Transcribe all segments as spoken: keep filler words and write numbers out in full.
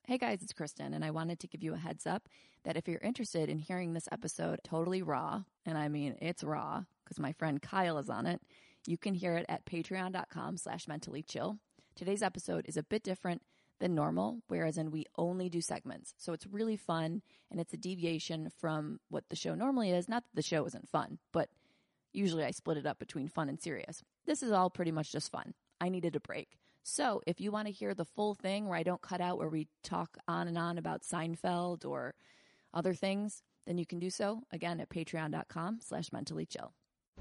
Hey guys, it's Kristen, and I wanted to give you a heads up that if you're interested in hearing this episode totally raw, and I mean it's raw because my friend Kyle is on it, you can hear it at patreon.com slash mentally chill. Today's episode is a bit different than normal, whereas in we only do segments. So it's really fun, and it's a deviation from what the show normally is. Not that the show isn't fun, but usually I split it up between fun and serious. This is all pretty much just fun. I needed a break. So if you want to hear the full thing where I don't cut out where we talk on and on about Seinfeld or other things, then you can do so, again, at patreon.com slash mentally chill.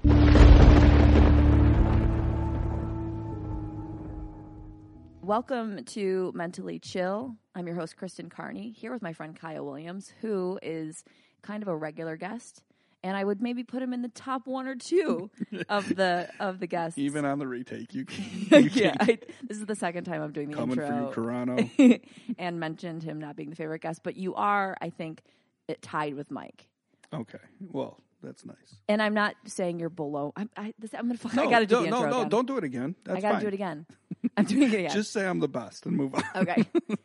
Welcome to Mentally Chill. I'm your host, Kristen Carney, here with my friend Kyle Williams, who is kind of a regular guest. And I would maybe put him in the top one or two of the of the guests. Even on the retake, you can. You yeah, I, this is the second time I'm doing the Coming intro. Coming for you, Carano. And mentioned him not being the favorite guest. But you are, I think, it tied with Mike. Okay. Well, that's nice. And I'm not saying you're below. I'm, I, this, I'm gonna. No, I got to do the no, intro no, again. don't do it again. That's I got to fine. do it again. I'm doing it again. Just say I'm the best and move on. Okay.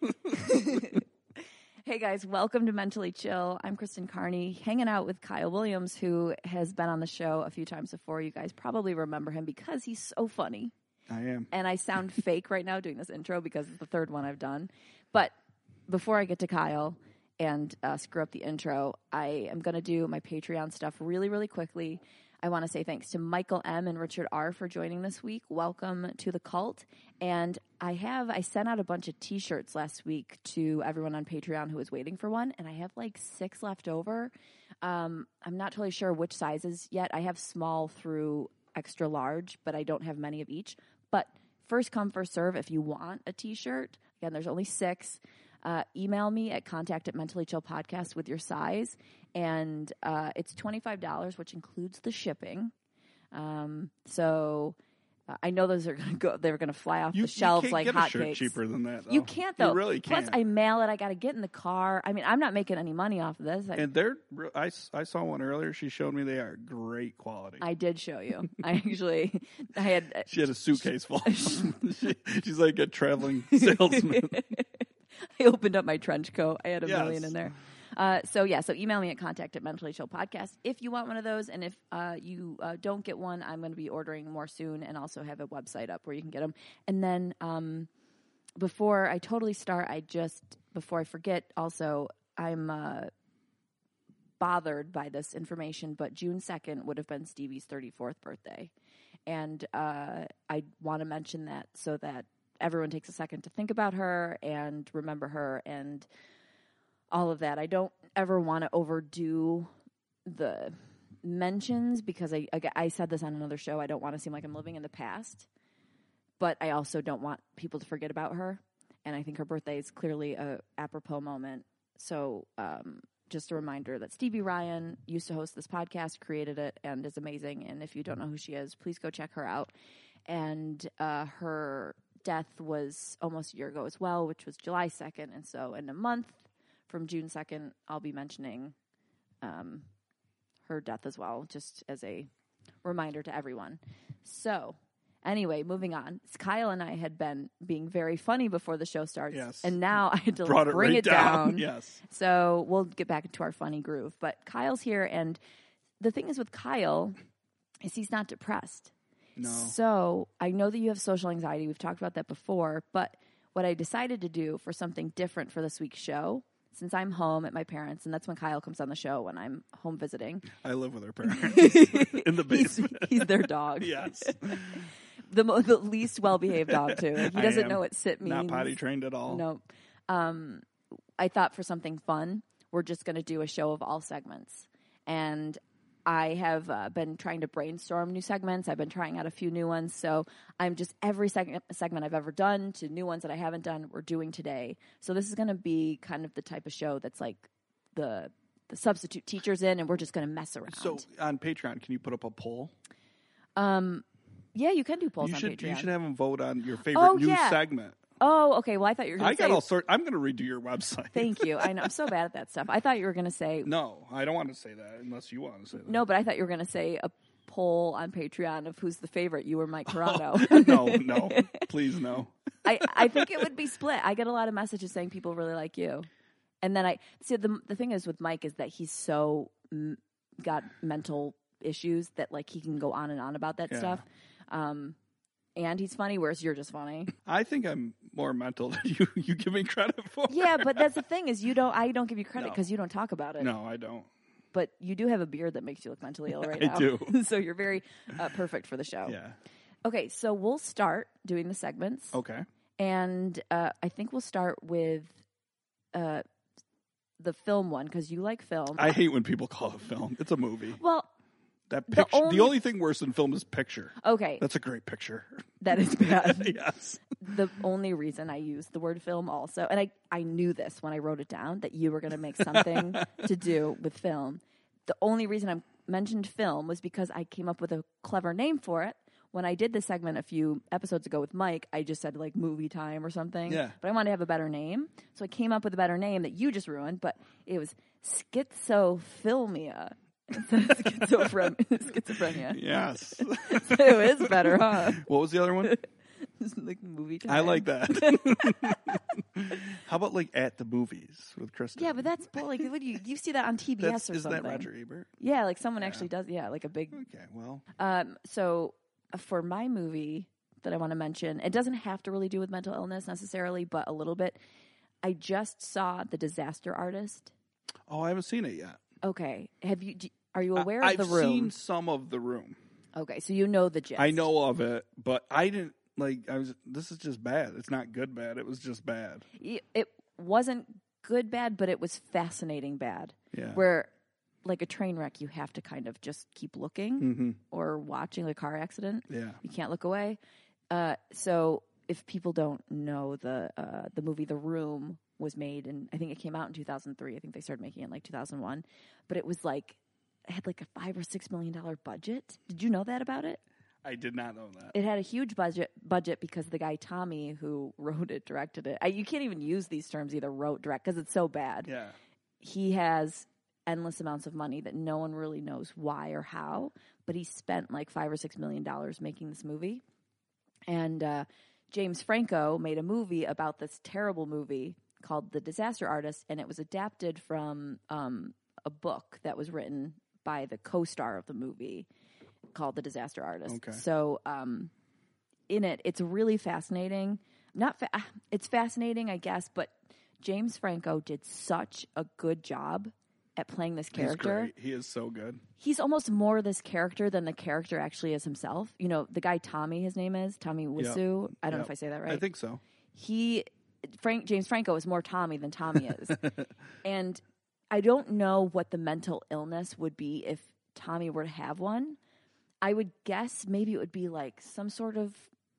Hey guys, welcome to Mentally Chill. I'm Kristen Carney, hanging out with Kyle Williams, who has been on the show a few times before. You guys probably remember him because he's so funny. I am. And I sound fake right now doing this intro because it's the third one I've done. But before I get to Kyle and uh, screw up the intro, I am going to do my Patreon stuff really, really quickly. I want to say thanks to Michael M. and Richard R. for joining this week. Welcome to the cult. And I have, I sent out a bunch of t-shirts last week to everyone on Patreon who was waiting for one, and I have like six left over. Um, I'm not totally sure which sizes yet. I have small through extra large, but I don't have many of each. But first come, first serve if you want a t-shirt. Again, there's only six. Uh, email me at contact at mentally chill podcast with your size. And uh, it's twenty-five dollars, which includes the shipping. Um, so uh, I know those are going to go. They're going to fly off You, the shelves you can't like get a shirt hotcakes. cheaper than that. Though. You can't though. You really can't. Plus, I mail it. I got to get in the car. I mean, I'm not making any money off of this. I, And they're. I, I saw one earlier. She showed me they are great quality. I did show you. I actually, I had. Uh, she had a suitcase full. she, she's like a traveling salesman. I opened up my trench coat. I had a yes. million in there. Uh, so, yeah, so email me at contact at mentally chill podcast if you want one of those. And if uh, you uh, don't get one, I'm going to be ordering more soon and also have a website up where you can get them. And then um, before I totally start, I just, before I forget, also, I'm uh, bothered by this information, but June second would have been Stevie's thirty-fourth birthday. And uh, I want to mention that so that everyone takes a second to think about her and remember her and all of that. I don't ever want to overdo the mentions because I, I, I said this on another show. I don't want to seem like I'm living in the past, but I also don't want people to forget about her. And I think her birthday is clearly a apropos moment. So um, just a reminder that Stevie Ryan used to host this podcast, created it, and is amazing. And if you don't know who she is, please go check her out. And uh, her death was almost a year ago as well, which was July second. And so in a month from June second, I'll be mentioning um, her death as well, just as a reminder to everyone. So anyway, moving on. Kyle and I had been being very funny before the show starts. Yes. And now I had to Brought bring it, right it down. down. Yes. So we'll get back into our funny groove. But Kyle's here, and the thing is with Kyle is he's not depressed. No. So I know that you have social anxiety. We've talked about that before. But what I decided to do for something different for this week's show, since I'm home at my parents', and that's when Kyle comes on the show when I'm home visiting. I live with her parents in the basement. He's, he's their dog. Yes. the, mo- the least well-behaved dog, too. He I doesn't am. know what sit means. Not potty trained at all. No. Um, I thought for something fun, we're just going to do a show of all segments. And I have uh, been trying to brainstorm new segments. I've been trying out a few new ones. So I'm just every seg- segment I've ever done to new ones that I haven't done, we're doing today. So this is going to be kind of the type of show that's like the the substitute teachers in, and we're just going to mess around. So on Patreon, can you put up a poll? Um, yeah, you can do polls you on should, Patreon. You should have them vote on your favorite Oh, new yeah. segment. Oh, okay. Well, I thought you were going I to say... got all sorts. I'm going to redo your website. Thank you. I know. I'm so bad at that stuff. I thought you were going to say... No, I don't want to say that unless you want to say that. No, but I thought you were going to say a poll on Patreon of who's the favorite, you or Mike Corrado. no, no. Please, no. I, I think it would be split. I get a lot of messages saying people really like you. And then I see the the thing is with Mike is that he's so m- got mental issues that like he can go on and on about that Yeah. stuff. Um, and he's funny, whereas you're just funny. I think I'm more mental than you you give me credit for. Yeah, but that's the thing is you don't. I don't give you credit No. because you don't talk about it. No, I don't. But you do have a beard that makes you look mentally ill right I now. do. So you're very uh, perfect for the show. Yeah. Okay, so we'll start doing the segments. Okay. And uh, I think we'll start with uh, the film one because you like film. I hate when people call it film. It's a movie. well, That the picture. The only- only thing worse than film is picture. okay, That's a great picture. that is bad. Yes. The only reason I used the word film also, and I, I knew this when I wrote it down, that you were going to make something to do with film. The only reason I mentioned film was because I came up with a clever name for it. When I did this segment a few episodes ago with Mike, I just said like movie time or something. Yeah. But I wanted to have a better name. So I came up with a better name that you just ruined, but it was schizophilia. Instead of schizophren- schizophrenia. Yes. It is better, huh? What was the other one? Like movie time. I like that. How about like at the movies with Kristen? Yeah, but that's bull- like what do you you see that on T B S That's, or isn't something? that Roger Ebert? Yeah, like someone actually does. Yeah, like a big. Okay, well, Um, so uh, for my movie that I want to mention, it doesn't have to really do with mental illness necessarily, but a little bit. I just saw The Disaster Artist. oh, I haven't seen it yet. Okay, have you? Do, are you aware I, of the I've room? seen some of the room. Okay, so you know the gist. I know of it, but I didn't like. I was. This is just bad. It's not good. Bad. It was just bad. Y- It wasn't good bad, but it was fascinating bad. Yeah. Where, like a train wreck, you have to kind of just keep looking Mm-hmm. or watching a car accident. Yeah. You can't look away. Uh, so if people don't know the uh, the movie The Room was made, and I think it came out in two thousand three. I think they started making it in like two thousand one, but it was like it had like a five or six million dollar budget. Did you know that about it? I did not know that. It had a huge budget budget because the guy Tommy who wrote it directed it. I, you can't even use these terms either wrote direct because it's so bad. Yeah. He has endless amounts of money that no one really knows why or how, but he spent like five or six million dollars making this movie. And uh, James Franco made a movie about this terrible movie called The Disaster Artist, and it was adapted from um, a book that was written by the co-star of the movie called The Disaster Artist. Okay. So um, in it, it's really fascinating. Not fa- it's fascinating, I guess, but James Franco did such a good job at playing this character. He's great. He is so good. He's almost more this character than the character actually is himself. You know, the guy Tommy, his name is Tommy Wiseau. I don't know Yep. if I say that right. I think so. He, Frank James Franco is more Tommy than Tommy is, and I don't know what the mental illness would be if Tommy were to have one. I would guess maybe it would be like some sort of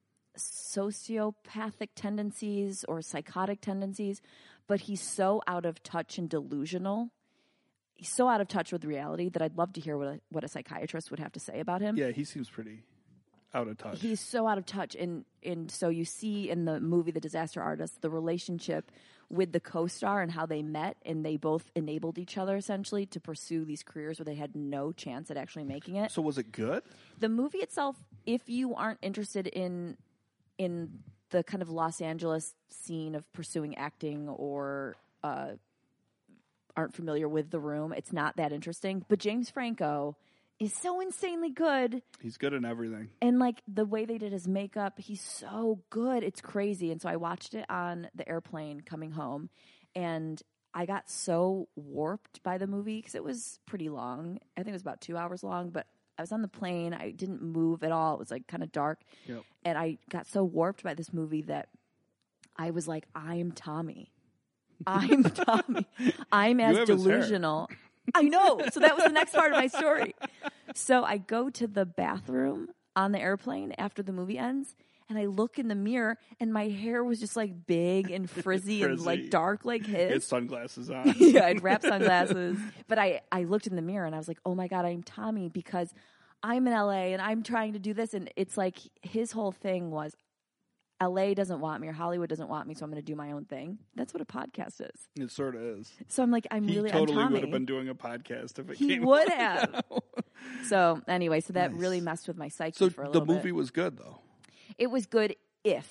sociopathic tendencies or psychotic tendencies, but he's so out of touch and delusional. He's so out of touch with reality that I'd love to hear what a, what a psychiatrist would have to say about him. Yeah, he seems pretty out of touch. He's so out of touch. And, and so you see in the movie The Disaster Artist, the relationship with the co-star and how they met, and they both enabled each other essentially to pursue these careers where they had no chance at actually making it. So was it good? The movie itself, if you aren't interested in in the kind of Los Angeles scene of pursuing acting or uh, aren't familiar with The Room, it's not that interesting. But James Franco is so insanely good. He's good in everything. And, like, the way they did his makeup, he's so good. It's crazy. And so I watched it on the airplane coming home, and I got so warped by the movie because it was pretty long. I think it was about two hours long, but I was on the plane. I didn't move at all. It was, like, kind of dark. Yep. And I got so warped by this movie that I was like, I'm Tommy. I'm Tommy. I'm as have his hair. delusional. I know. So that was the next part of my story. So I go to the bathroom on the airplane after the movie ends, and I look in the mirror, and my hair was just like big and frizzy, and Frizzy. like dark like his. It's sunglasses on. Yeah, I'd wrap sunglasses. But I, I looked in the mirror, and I was like, oh my God, I'm Tommy because I'm in L A, and I'm trying to do this. And it's like his whole thing was, L A doesn't want me or Hollywood doesn't want me, so I'm going to do my own thing. That's what a podcast is. It sort of is. So I'm like, I'm He really totally I'm Tommy. would have been doing a podcast if it He came. would have. So anyway, so that Nice. really messed with my psyche So for a the little movie bit. was good though. It was good if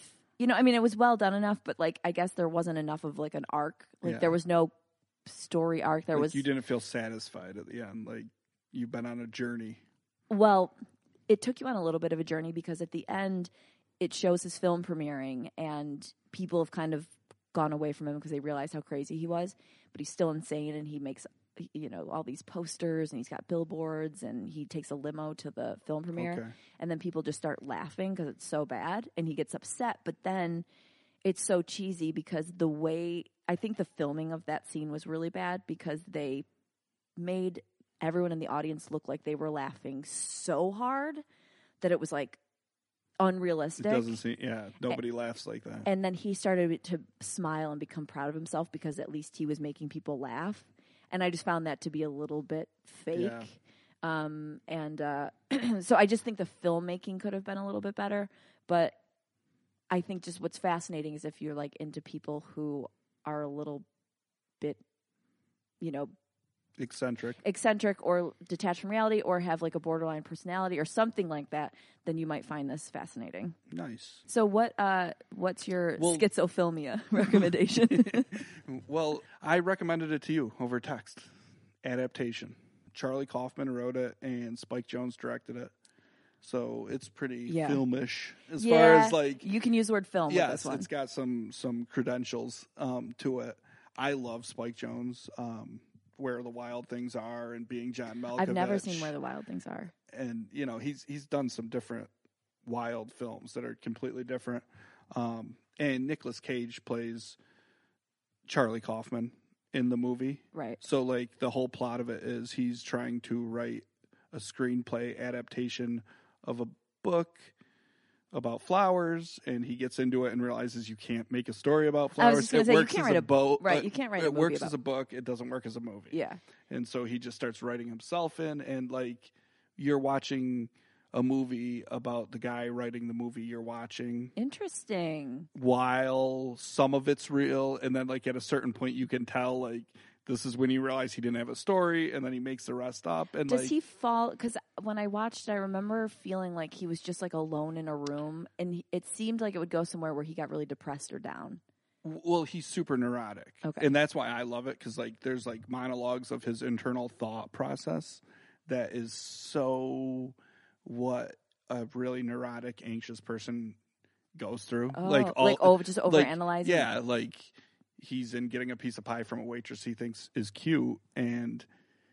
You know, I mean, it was well done enough, but like, I guess there wasn't enough of like an arc. Like, Yeah. there was no story arc. There Like, was you didn't feel satisfied at the end. Like, you've been on a journey. well, it took you on a little bit of a journey because at the end, it shows his film premiering, and people have kind of gone away from him because they realize how crazy he was. But he's still insane, and he makes, you know, all these posters, and he's got billboards, and he takes a limo to the film premiere, Okay. and then people just start laughing because it's so bad, and he gets upset. But then it's so cheesy because the way I think the filming of that scene was really bad because they made everyone in the audience look like they were laughing so hard that it was like unrealistic. It doesn't seem, yeah, nobody and, laughs like that. And then he started to smile and become proud of himself because at least he was making people laugh. And I just found that to be a little bit fake. Yeah. Um, and uh, so I just think the filmmaking could have been a little bit better. But I think just what's fascinating is if you're like into people who are a little bit, you know, eccentric eccentric or detached from reality or have like a borderline personality or something like that, then you might find this fascinating. Nice. So what uh what's your well, schizophrenia recommendation? Well, I recommended it to you over text. Adaptation. Charlie Kaufman wrote it and Spike Jonze directed it. So it's pretty yeah. filmish as yeah, far as like you can use the word film yes, with this one. It's got some some credentials um to it. I love Spike Jonze. Um Where the Wild Things Are and Being John Malkovich. I've never seen Where the Wild Things Are. And, you know, he's he's done some different wild films that are completely different. Um, and Nicolas Cage plays Charlie Kaufman in the movie. Right. So, like, the whole plot of it is he's trying to write a screenplay adaptation of a book about flowers, and he gets into it and realizes you can't make a story about flowers. I was just gonna it say, works you can't as write a a boat. right. You can't write a It movie works about. as a book. It doesn't work as a movie. Yeah. And so he just starts writing himself in, and like you're watching a movie about the guy writing the movie you're watching. Interesting. While some of it's real, and then like at a certain point you can tell like this is when he realized he didn't have a story, and then he makes the rest up. And does like, he fall? Because when I watched, I remember feeling like he was just like alone in a room, and he, it seemed like it would go somewhere where he got really depressed or down. Well, he's super neurotic. Okay. And that's why I love it, because like there's like monologues of his internal thought process that is so what a really neurotic, anxious person goes through. Oh, like all, like over just like, overanalyzing. Yeah, like he's in getting a piece of pie from a waitress he thinks is cute, and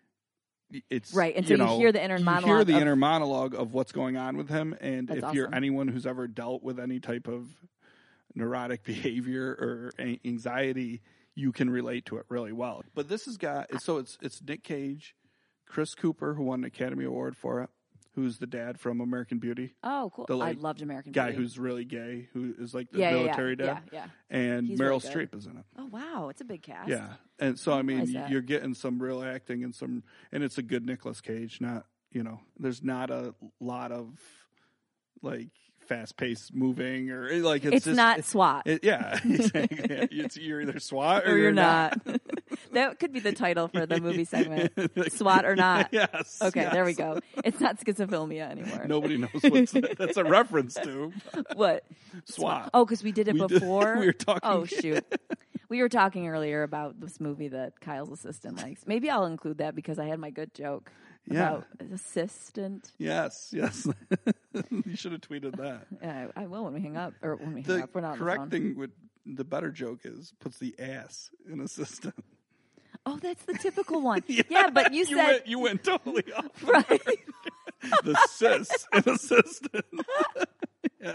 it's right. And so you, you know, hear the inner you monologue. hear the of, inner monologue of what's going on with him, and That's if awesome. you're anyone who's ever dealt with any type of neurotic behavior or anxiety, you can relate to it really well. But this has got so it's it's Nick Cage, Chris Cooper, who won an Academy Award for it, who's the dad from American Beauty. Oh, cool! The, like, I loved American guy Beauty. who's really gay, who is like the yeah, military yeah, dad. Yeah, yeah. And He's Meryl really good. Streep is in it. Oh wow, it's a big cast. Yeah, and so I mean, realize that. you're getting some real acting and some, and it's a good Nicolas Cage. Not you know, there's not a lot of like fast-paced moving or like it's, It's just, not it- SWAT. it- yeah, exactly. it's you're either SWAT or, or you're not. not. That could be the title for the movie segment. SWAT or not. Yes. Okay, yes. there we go. It's not schizophrenia anymore. Nobody knows what that's a reference to. What? SWAT. Oh, because we did it We did- before. we were talking- Oh shoot. We were talking earlier about this movie that Kyle's assistant likes. Maybe I'll include that because I had my good joke Yeah. about assistant. Yes, yes. You should have tweeted that. Yeah, I, I will when we hang up. Or when we hang The up. We're not on the correct phone. thing would the better joke is puts the ass in assistant. Oh, that's the typical one. yeah, but you, you said went, you went totally off. right. The cis in assistant. Yeah.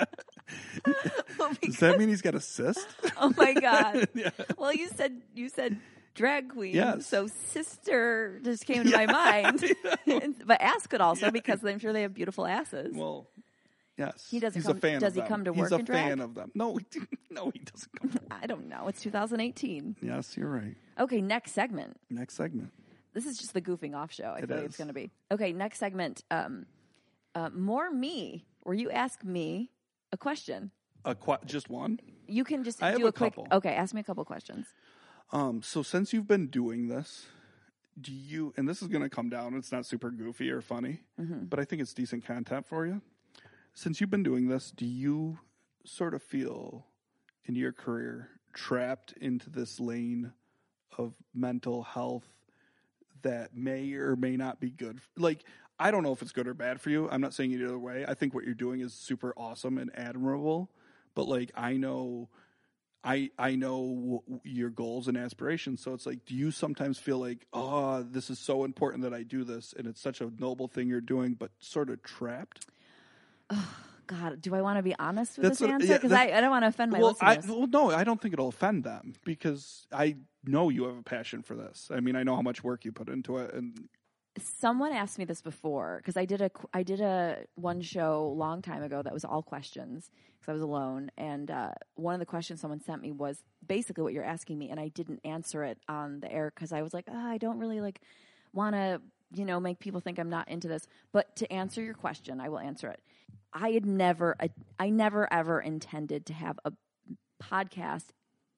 Well, Does because- that mean he's got a cyst? oh my god. Yeah. Well, you said you said drag queen. Yes. So sister just came to Yeah, my mind. I But ass could also Yeah. because I'm sure they have beautiful asses. Well, yes. He doesn't He's come- a fan does of he them. come to He's work a in drag? fan of them. No, he, no, he doesn't come to work. I don't know. It's two thousand eighteen. Yes, you're right. Okay, next segment. Next segment. This is just the goofing off show. I It feel like is. it's going to be. Okay, next segment. Um, uh, more me, where you ask me a question. A qu- just one? You can just I have do a, a quick. couple. Okay, ask me a couple questions. Um, so since you've been doing this, do you, and this is going to come down, it's not super goofy or funny, Mm-hmm. but I think it's decent content for you. Since you've been doing this, do you sort of feel in your career trapped into this lane of mental health that may or may not be good? Like, I don't know if it's good or bad for you. I'm not saying it either way. I think what you're doing is super awesome and admirable. But, like, I know... I, I know w- your goals and aspirations. So it's like, do you sometimes feel like, oh, this is so important that I do this, and it's such a noble thing you're doing, but sort of trapped? Oh, God, do I want to be honest with That's this what, answer? yeah, Because that- I, I don't want to offend my well, I, listeners. well, no, I don't think it'll offend them because I know you have a passion for this. I mean, I know how much work you put into it, and Someone asked me this before because I did a I did a one show a long time ago that was all questions because I was alone, and uh, one of the questions someone sent me was basically what you're asking me, and I didn't answer it on the air because I was like, oh, I don't really like want to you know make people think I'm not into this. But to answer your question, I will answer it. I had never I, I never ever intended to have a podcast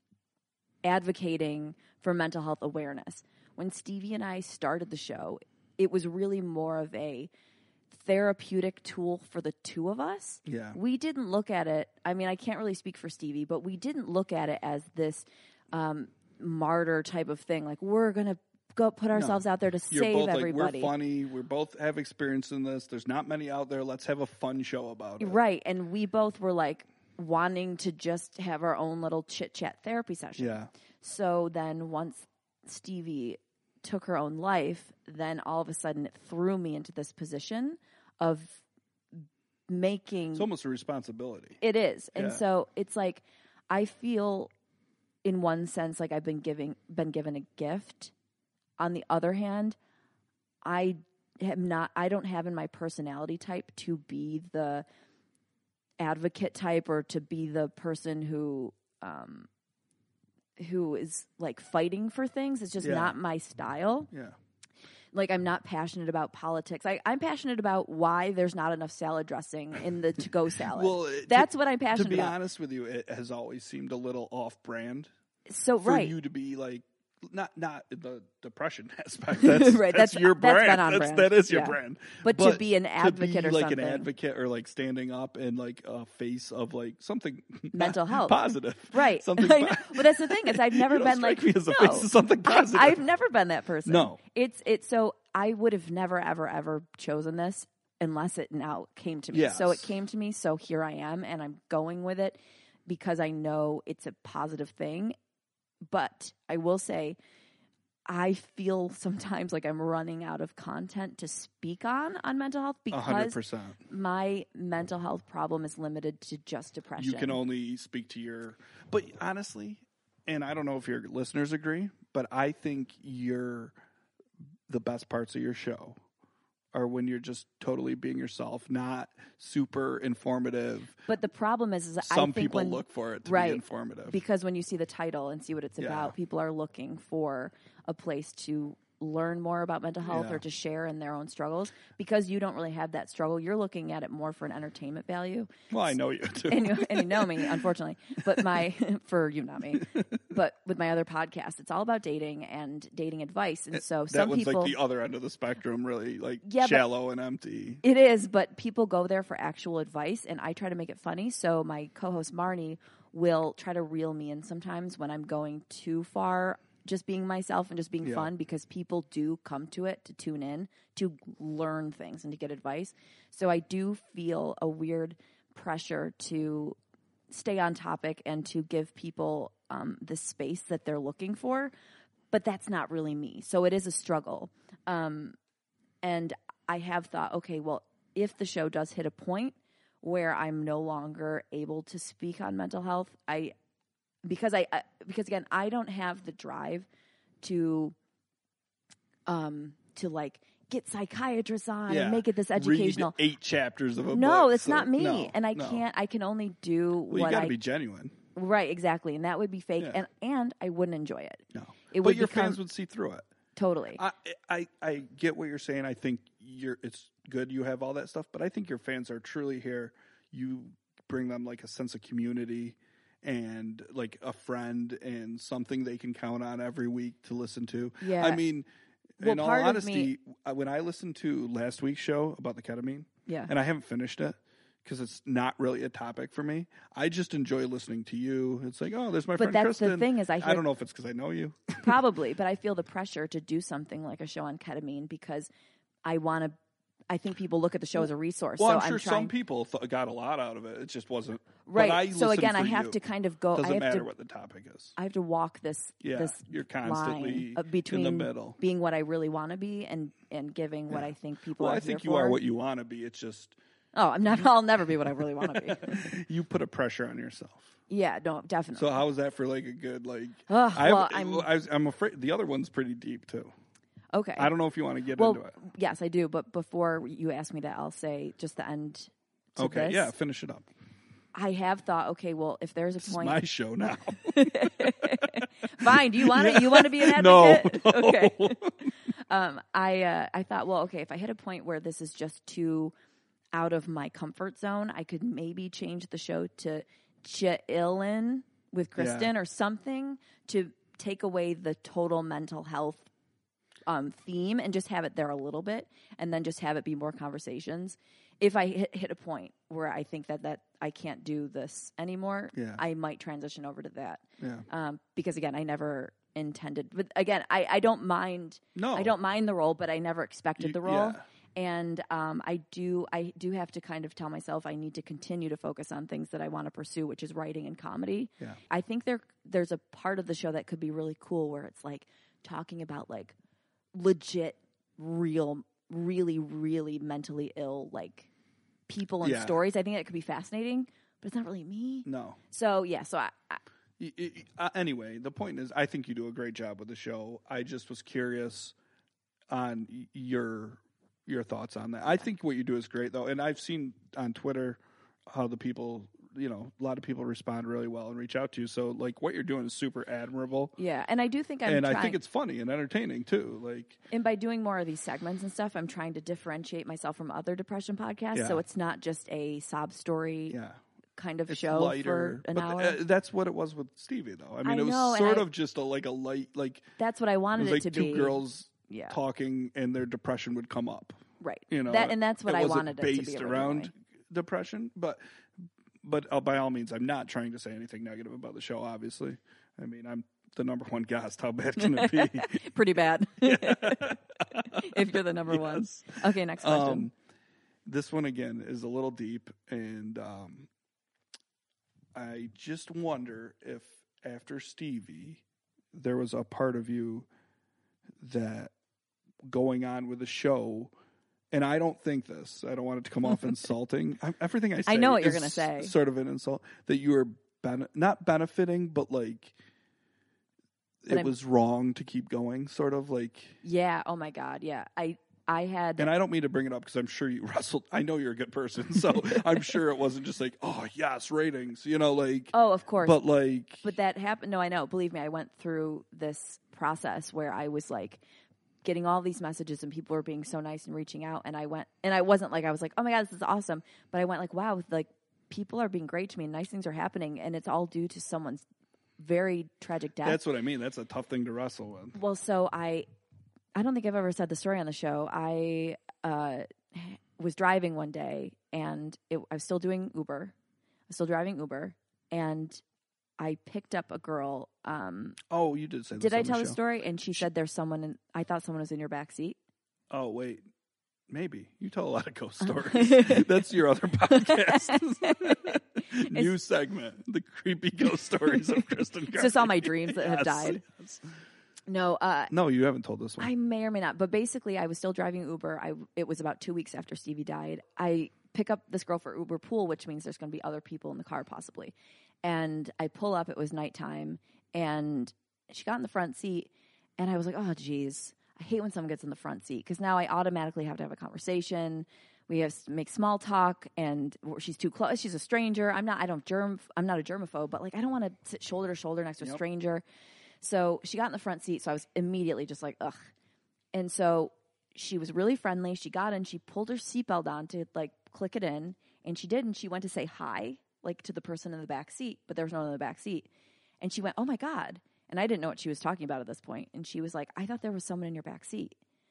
advocating for mental health awareness. When Stevie and I started the show, it was really more of a therapeutic tool for the two of us. yeah. We didn't look at it, I mean, I can't really speak for Stevie, but we didn't look at it as this um, martyr type of thing. Like, we're going to go put ourselves No. out there to You're save both everybody. like, we're funny. We both have experience in this. There's not many out there. Let's have a fun show about it. Right. And we both were like wanting to just have our own little chit-chat therapy session. Yeah. So then once Stevie took her own life, then all of a sudden it threw me into this position of making... It's almost a responsibility. It is. And Yeah. so it's like, I feel in one sense like I've been giving, been given a gift. On the other hand, I am not, I don't have in my personality type to be the advocate type or to be the person who, um, who is like fighting for things. It's just Yeah. not my style. Yeah. Like, I'm not passionate about politics. I, I'm passionate about why there's not enough salad dressing in the to-go salad. Well, it- That's to, what I'm passionate To be about. honest with you, it has always seemed a little off-brand So, for right. you to be like, not not in the depression aspect. That's, Right, that's, that's- your that's brand. been on That's, brand. That is your Yeah. brand. But to be an to advocate be or like something. an advocate or like standing up and like a face of like something Mental health. positive, Right. Something. I know. po- But that's the thing is I've never You don't been like, strike me as a no. face of something I- positive. I've never been that person. No. It's, it's so I would have never, ever, ever chosen this unless it now came to me. Yes. So it came to me. So here I am and I'm going with it because I know it's a positive thing. But I will say, I feel sometimes like I'm running out of content to speak on on mental health A hundred because percent. my mental health problem is limited to just depression. You can only speak to your. But honestly, and I don't know if your listeners agree, but I think your the best parts of your show are when you're just totally being yourself, not super informative. But the problem is, is I Some think people when, look for it to right, be informative. because when you see the title and see what it's Yeah. about, people are looking for a place to learn more about mental health Yeah. or to share in their own struggles. Because you don't really have that struggle, you're looking at it more for an entertainment value. Well, I know you too. and, you, and you know me, unfortunately. But my, for you, not me. But with my other podcast, it's all about dating and dating advice. And so that some one's people. like the other end of the spectrum, really like Yeah, but- shallow and empty. It is, but people go there for actual advice, and I try to make it funny. So my co-host Marnie will try to reel me in sometimes when I'm going too far, just being myself and just being Yeah. fun, because people do come to it to tune in, to learn things and to get advice. So I do feel a weird pressure to stay on topic and to give people um, the space that they're looking for, but that's not really me. So it is a struggle. Um, and I have thought, okay, well, if the show does hit a point where I'm no longer able to speak on mental health, I because I uh, because again, I don't have the drive to um to like get psychiatrists on Yeah. and make it this Read educational. eight chapters of a book. No, it's so- not me, no, and I no. can't. I can only do Well, you what got to I be genuine. right exactly, and that would be fake, Yeah. and and I wouldn't enjoy it. No, It but would your become fans would see through it. totally. I, I I get what you're saying. I think you're. It's good you have all that stuff, but I think your fans are truly here. You bring them like a sense of community and like a friend and something they can count on every week to listen to. Yeah. I mean, Well, in all part of honesty, me- uh, when I listened to last week's show about the ketamine, Yeah. and I haven't finished it because it's not really a topic for me. I just enjoy listening to you. It's like, oh, there's my But friend that's Kristen. the thing is I hear, I don't know if it's because I know you. Probably, but I feel the pressure to do something like a show on ketamine because I want to. I think people look at the show as a resource. Well, so I'm sure I'm trying, some people th- got a lot out of it. It just wasn't right. But I so listen again, for I have you. to kind of go. Doesn't I have matter to, what the topic is. I have to walk this. Yeah, this you're constantly line between in the middle. being what I really want to be and and giving what I think people Well, are I think here you for. are what you want to be. It's just Oh, I'm not. I'll never be what I really want to be. you put a pressure on yourself. Yeah, no, definitely. So how is that for like a good like? Ugh, I, well, I'm- I, I'm afraid the other one's pretty deep too. Okay. I don't know if you want to get well, into it. yes, I do. But before you ask me that, I'll say just the end to Okay, this. yeah, finish it up. I have thought, okay, well, if there's a It's point. my show now. Fine. Do you want to? You want to be an No, advocate? no. Okay. um, I uh, I thought, well, okay, if I hit a point where this is just too out of my comfort zone, I could maybe change the show to Chillin' with Kristen or something to take away the total mental health um, theme and just have it there a little bit, and then just have it be more conversations. If I hit, hit a point where I think that, that I can't do this anymore, Yeah. I might transition over to that. Yeah. Um, because again, I never intended. But again, I, I don't mind. No. I don't mind the role, but I never expected You- the role. yeah. And um, I do I do have to kind of tell myself I need to continue to focus on things that I want to pursue, which is writing and comedy. Yeah. I think there there's a part of the show that could be really cool where it's like talking about like legit, real, really, really mentally ill like people and Yeah. stories. I think that could be fascinating, but it's not really me. No. So yeah, so I, I Y- y- y- Uh, anyway, the point is, I think you do a great job with the show. I just was curious on y- your your thoughts on that. I think what you do is great, though, and I've seen on Twitter how the people, you know, a lot of people respond really well and reach out to you. So, like, what you're doing is super admirable, yeah, and I do think I'm and trying, I think it's funny and entertaining too. Like, and by doing more of these segments and stuff, I'm trying to differentiate myself from other depression podcasts. Yeah. So it's not just a sob story yeah, kind of it's show lighter. for an but hour. uh, that's what it was with Stevie, though. I mean, I it was know, and sort I- of just a like a light, like That's what I it wanted was it like to two be. girls Yeah. talking, and their depression would come up. Right. You know, that, and that's what it I wasn't wanted it to be based originally. around depression, but but uh, by all means, I'm not trying to say anything negative about the show. Obviously, I mean, I'm the number one guest. How bad can it be? Pretty bad. If you're the number one. Yes. Okay, next question. Um, this one again is a little deep, and um, I just wonder if after Stevie, there was a part of you that going on with the show. And I don't think this. I don't want it to come off insulting. I, everything I say, I know what you're is gonna say. Sort of an insult that you were ben- not benefiting, but like But it I'm- was wrong to keep going. Sort of like, Yeah. Oh my God. Yeah. I I had. and I don't mean to bring it up because I'm sure you wrestled. I know you're a good person, so I'm sure it wasn't just like, oh yes, ratings. You know, like, oh, of course. but like, But that happened. No, I know. Believe me, I went through this process where I was like getting all these messages and people were being so nice and reaching out. And I went, and I wasn't like, I was like, oh my God, this is awesome. But I went like, wow, like people are being great to me and nice things are happening. And it's all due to someone's very tragic death. that's what I mean. That's a tough thing to wrestle with. Well, so I, I don't think I've ever said the story on the show. I uh, was driving one day and it, I was still doing Uber. I was still driving Uber and I picked up a girl. Um, Oh, you did say this did I on the tell the show. story? And she said there's someone in, I thought someone was in your back seat. Oh wait, maybe you tell a lot of ghost stories. That's your other podcast. New segment: the creepy ghost stories of Kristen. It's just all my dreams that have Yes, died. yes. No, uh, No, you haven't told this one. I may or may not, but basically, I was still driving Uber. I it was about two weeks after Stevie died. I pick up this girl for Uber Pool, which means there's going to be other people in the car possibly. And I pull up. It was nighttime, and she got in the front seat, and I was like, "Oh, geez, I hate when someone gets in the front seat because now I automatically have to have a conversation. We have to make small talk, and she's too close. She's a stranger. I'm not. I don't germ. I'm not a germaphobe, but like I don't want to sit shoulder to shoulder next to a Yep. stranger." So she got in the front seat, so I was immediately just like, ugh. And so she was really friendly. She got in, she pulled her seatbelt on to like click it in, and she did, and she went to say hi, like to the person in the back seat, but there was no one in the back seat. And she went, oh my God. And I didn't know what she was talking about at this point. And she was like, I thought there was someone in your back seat.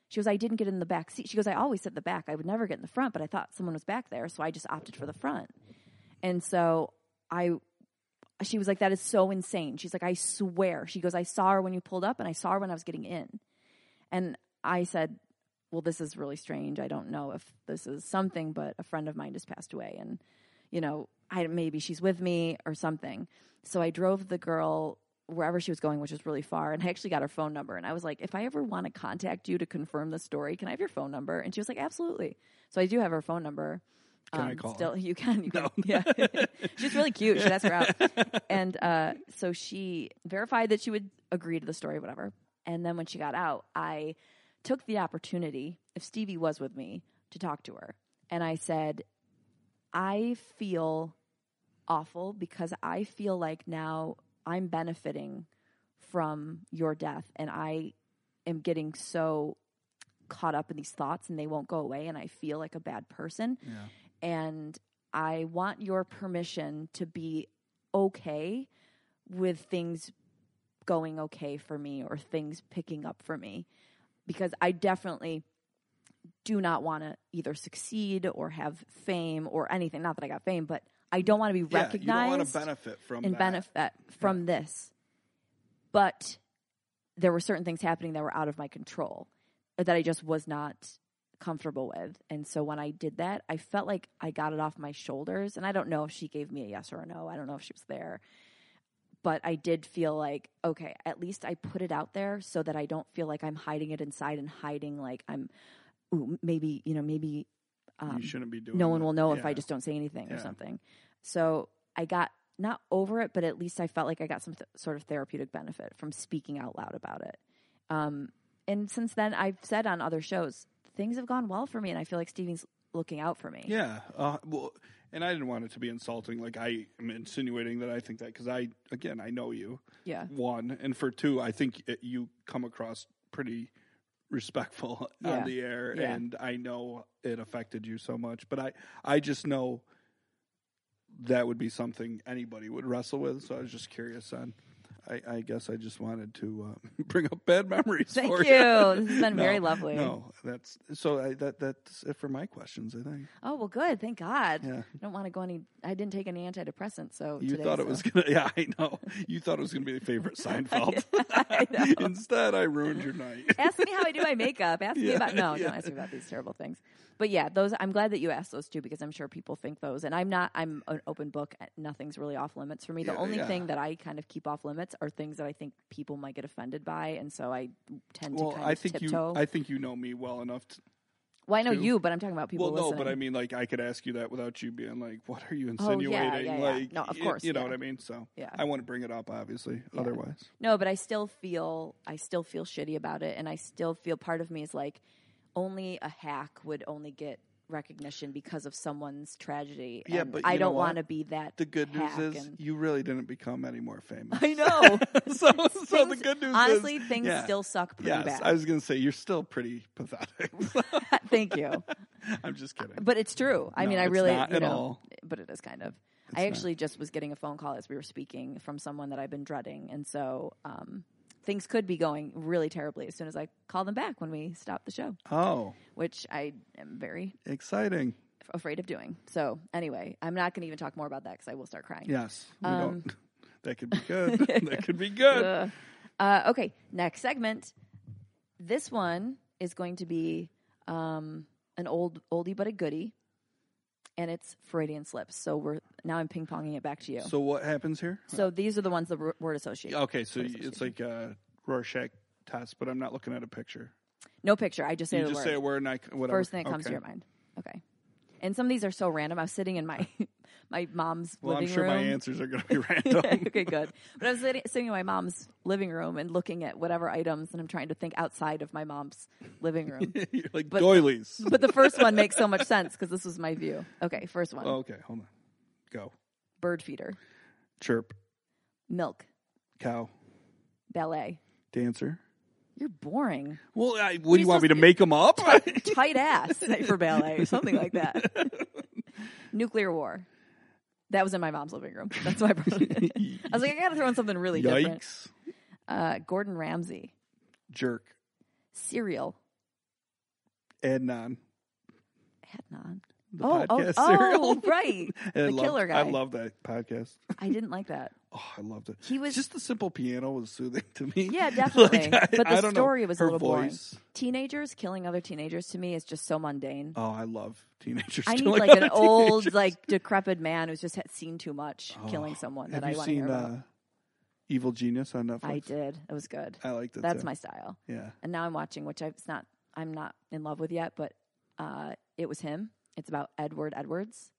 She goes, I didn't get in the back seat. She goes, I always sit in the back. I would never get in the front, but I thought someone was back there, so I just opted for the front. And so I, she was like, that is so insane. She's like, I swear. She goes, I saw her when you pulled up, and I saw her when I was getting in. And I said, well, this is really strange. I don't know if this is something, but a friend of mine just passed away, and, you know, I, maybe she's with me or something. So I drove the girl wherever she was going, which was really far, and I actually got her phone number. And I was like, if I ever want to contact you to confirm the story, can I have your phone number? And she was like, absolutely. So I do have her phone number. Can um, I call still, her? You can. You can. No. Yeah. She's really cute. Should ask her out. And uh, so she verified that she would agree to the story, whatever. And then when she got out, I took the opportunity, if Stevie was with me, to talk to her. And I said, I feel awful because I feel like now I'm benefiting from your death, and I am getting so caught up in these thoughts, and they won't go away, and I feel like a bad person. Yeah. And I want your permission to be okay with things going okay for me or things picking up for me, because I definitely do not want to either succeed or have fame or anything. Not that I got fame, but I don't want to be recognized. Yeah, you don't want to benefit from and that. benefit from Yeah. this. But there were certain things happening that were out of my control that I just was not comfortable with. And so when I did that, I felt like I got it off my shoulders. And I don't know if she gave me a yes or a no. I don't know if she was there. But I did feel like, okay, at least I put it out there so that I don't feel like I'm hiding it inside and hiding like I'm, ooh, maybe, you know, maybe um, you shouldn't be doing no one that. will know Yeah. if I just don't say anything Yeah. or something. So I got not over it, but at least I felt like I got some th- sort of therapeutic benefit from speaking out loud about it. Um, and since then, I've said on other shows, things have gone well for me, and I feel like Stevie's looking out for me. Yeah. Uh, well, and I didn't want it to be insulting. Like, I am insinuating that I think that because I, again, I know you. Yeah. One. And for two, I think it, you come across pretty respectful Yeah. on the air. Yeah. And I know it affected you so much. But I, I just know that would be something anybody would wrestle with. So I was just curious on. I, I guess I just wanted to uh, bring up bad memories. Thank for you. This has been No, very lovely. No, that's so. I, that that's it for my questions. I think. Oh, well, good. Thank God. Yeah. I don't want to go any, I didn't take any antidepressants. So You today, thought it so- was gonna. Yeah, I know. You thought it was gonna be a favorite Seinfeld. I know. Instead, I ruined your night. Ask me how I do my makeup. Ask me Yeah, about no, yeah. don't ask me about these terrible things. But yeah, those I'm glad that you asked those too, because I'm sure people think those. And I'm not. I'm an open book. Nothing's really off limits for me. The Yeah, only yeah. thing that I kind of keep off limits are things that I think people might get offended by, and so I tend Well, to kind I of think tiptoe. you. I think you know me well enough. To, well, I know too. you, but I'm talking about people well, no, listening. but I mean, like, I could ask you that without you being like, "What are you Oh, yeah, insinuating?" yeah, yeah. Like, No, of y- course, you know yeah. what I mean. So, Yeah. I wouldn't bring it up, obviously. Yeah. Otherwise, No, but I still feel I still feel shitty about it, and I still feel part of me is like only a hack would only get recognition because of someone's tragedy. Yeah, and but I you know don't what? want to be that. the good news hack is and- you really didn't become any more famous. I know. so, so the Things- good news honestly, is, things yeah. still suck pretty Yes, bad. I was gonna say you're still pretty pathetic. Thank you. I'm just kidding. But it's true. I No, mean, I it's really, not you at know, all. but it is kind of. It's I not. actually just was getting a phone call as we were speaking from someone that I've been dreading, and so um, things could be going really terribly as soon as I call them back when we stop the show, Oh, which I am very exciting. afraid of doing. So anyway, I'm not going to even talk more about that because I will start crying. Yes. We Um, don't. That could be good. that could be good. Ugh. Uh, okay, next segment. This one is going to be um, an old oldie but a goodie, and it's Freudian slips. So we're now I'm ping ponging it back to you. So, So what happens here? these are the ones the r- word associate. Okay, so Word y- it's association. like a Rorschach test, but I'm not looking at a picture. No picture. I just say You the just word. say a word and I c- whatever. First thing that comes to Okay. your mind. Okay. And some of these are so random. I was sitting in my my mom's Well, I'm living sure room. my answers are going to be random. Okay, good. But I was sitting, sitting in my mom's living room and looking at whatever items, and I'm trying to think outside of my mom's living room. You're like But- doilies. But the first one makes so much sense because this was my view. Okay, first one. Oh, okay, hold on. Go. Bird feeder, Chirp. milk, Cow. ballet. Dancer. You're boring. Well, I, what do you You're want me supposed to make them up? Tight ass for ballet, something like that. Nuclear war. That was in my mom's living room. That's why I brought it in. I was like, I got to throw in something really different. Yikes. Uh, Gordon Ramsay, Jerk. cereal, Adnan. Adnan. The Oh, oh, podcast serial. oh, right. And I The loved- killer guy. I love that podcast. I didn't like that. Oh, I loved it. He was just the simple piano was soothing to me. Yeah, definitely. Like, I, but the I don't story know. was Her a little voice. boring. Teenagers killing other teenagers to me is just so mundane. Oh, I love teenagers. I need killing like an other old, teenagers. like decrepit man who's just had seen too much Oh, killing someone that Have I you want to seen hear about. uh, Evil Genius on Netflix? I did. It was good. I liked it. That's too. my style. Yeah. And now I'm watching, which I've, it's not. I'm not in love with yet, but uh, It Was Him. It's about Edward Edwards,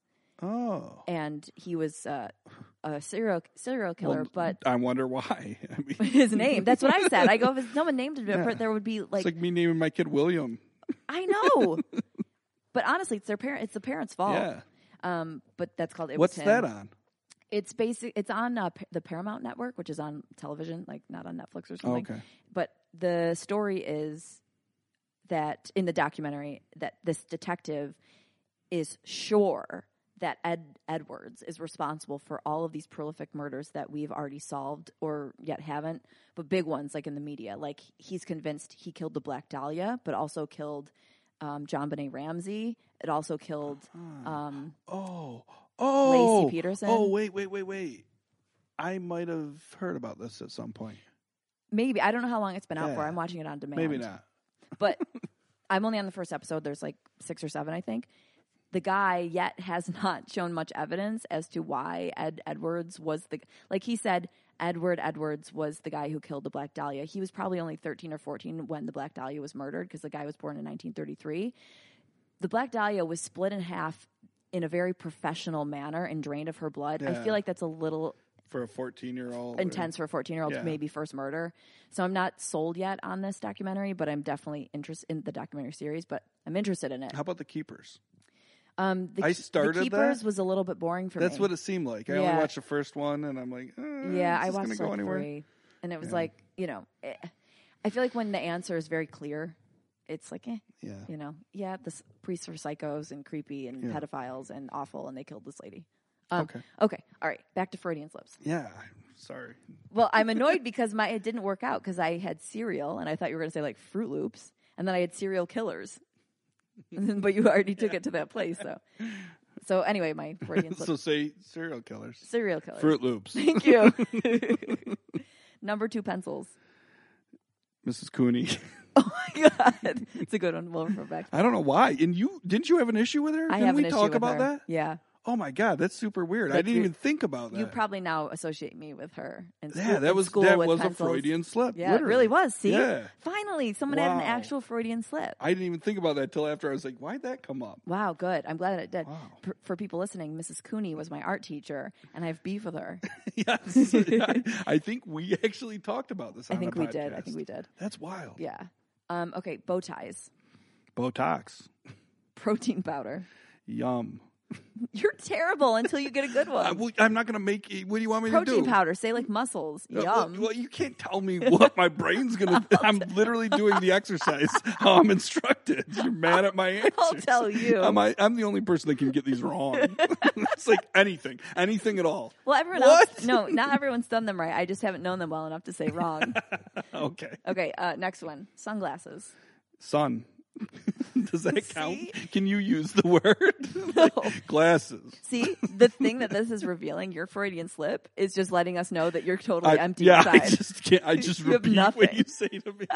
Oh. and he was uh, a serial serial killer. Well, but I wonder why. I mean, his name. That's what I said. I go, if someone named it, Yeah. there would be like, it's like me naming my kid William. I know. But honestly, it's their parent. It's the parents' fault. Yeah. Um, but that's called It What's Was Him. that on? It's basic. It's on uh, P- the Paramount Network, which is on television, like not on Netflix or something. Okay. But the story is that in the documentary that this detective is sure that Ed Edwards is responsible for all of these prolific murders that we've already solved or yet haven't, but big ones like in the media. Like he's convinced he killed the Black Dahlia, but also killed um, John Benet Ramsey. It also killed um, Oh. Oh. Lacey Peterson. Oh, wait, wait, wait, wait. I might have heard about this at some point. maybe. I don't know how long it's been out Yeah. for. I'm watching it on demand. Maybe not. But I'm only on the first episode. There's like six or seven, I think. The guy yet has not shown much evidence as to why Ed Edwards was the, like he said, Edward Edwards was the guy who killed the Black Dahlia. He was probably only thirteen or fourteen when the Black Dahlia was murdered because the guy was born in nineteen thirty-three. The Black Dahlia was split in half in a very professional manner and drained of her blood. I Yeah. feel like that's a little For a fourteen-year-old. intense for a fourteen-year-old Yeah. maybe first murder. So I'm not sold yet on this documentary, but I'm definitely interested in the documentary series, but I'm interested in it. How about The Keepers? Um, the, I Ke- started the Keepers that. was a little bit boring for That's me. what it seemed like. I Yeah. only watched the first one, and I'm like, eh, yeah, is I this watched gonna go like anywhere? three, and it was Yeah. like, you know, eh, I feel like when the answer is very clear, it's like, eh, Yeah. you know, yeah, the s- priests were psychos and creepy and Yeah. pedophiles and awful, and they killed this lady. Um, Okay. Okay. All right. Back to Freudian slips. Yeah. Sorry. Well, I'm annoyed because my it didn't work out because I had cereal and I thought you were going to say like Fruit Loops, and then I had serial killers, but you already took it to that place. So, so anyway, my Freudian slip. So say serial killers. Serial killers. Fruit Loops. Thank you. Number two pencils. Missus Cooney. Oh my god, it's a good one. We'll refer back. I don't know why. And you didn't you have an issue with her? I Didn't have we an issue talk with about her. that? Yeah, Oh my god, that's super weird. I That's didn't weird. even think about that. you probably now associate me with her. In school, yeah, that in was school that with was pencils. a Freudian slip. Yeah, literally. it really was. See, Yeah. finally, someone had an Wow. actual Freudian slip. I didn't even think about that till after I was like, why'd that come up? Wow, good. I'm glad it did. Wow. For, for people listening, Missus Cooney was my art teacher, and I have beef with her. Yes. I, I think we actually talked about this I on think a we did. I podcast. think we did. That's wild. Yeah. Um, okay, bow ties, Botox. protein powder. Yum. You're terrible until you get a good one. I, well, I'm not going to make it. What do you want me Protein to do? powder. Say like muscles. Uh, Yum. Well, well, you can't tell me what my brain's going to I'm literally doing the exercise how I'm instructed. You're mad at my answers. I'll tell you. I'm, I, I'm the only person that can get these wrong. It's like anything. Anything at all. Well, everyone What? else. No, not everyone's done them right. I just haven't known them well enough to say wrong. Okay. Okay, uh, next one. Sunglasses. Sun. Does that count? See? Can you use the word? Like, glasses. See, the thing that this is revealing, your Freudian slip, is just letting us know that you're totally I, empty yeah, inside. I just can't. I just You have repeat what nothing. you say to me.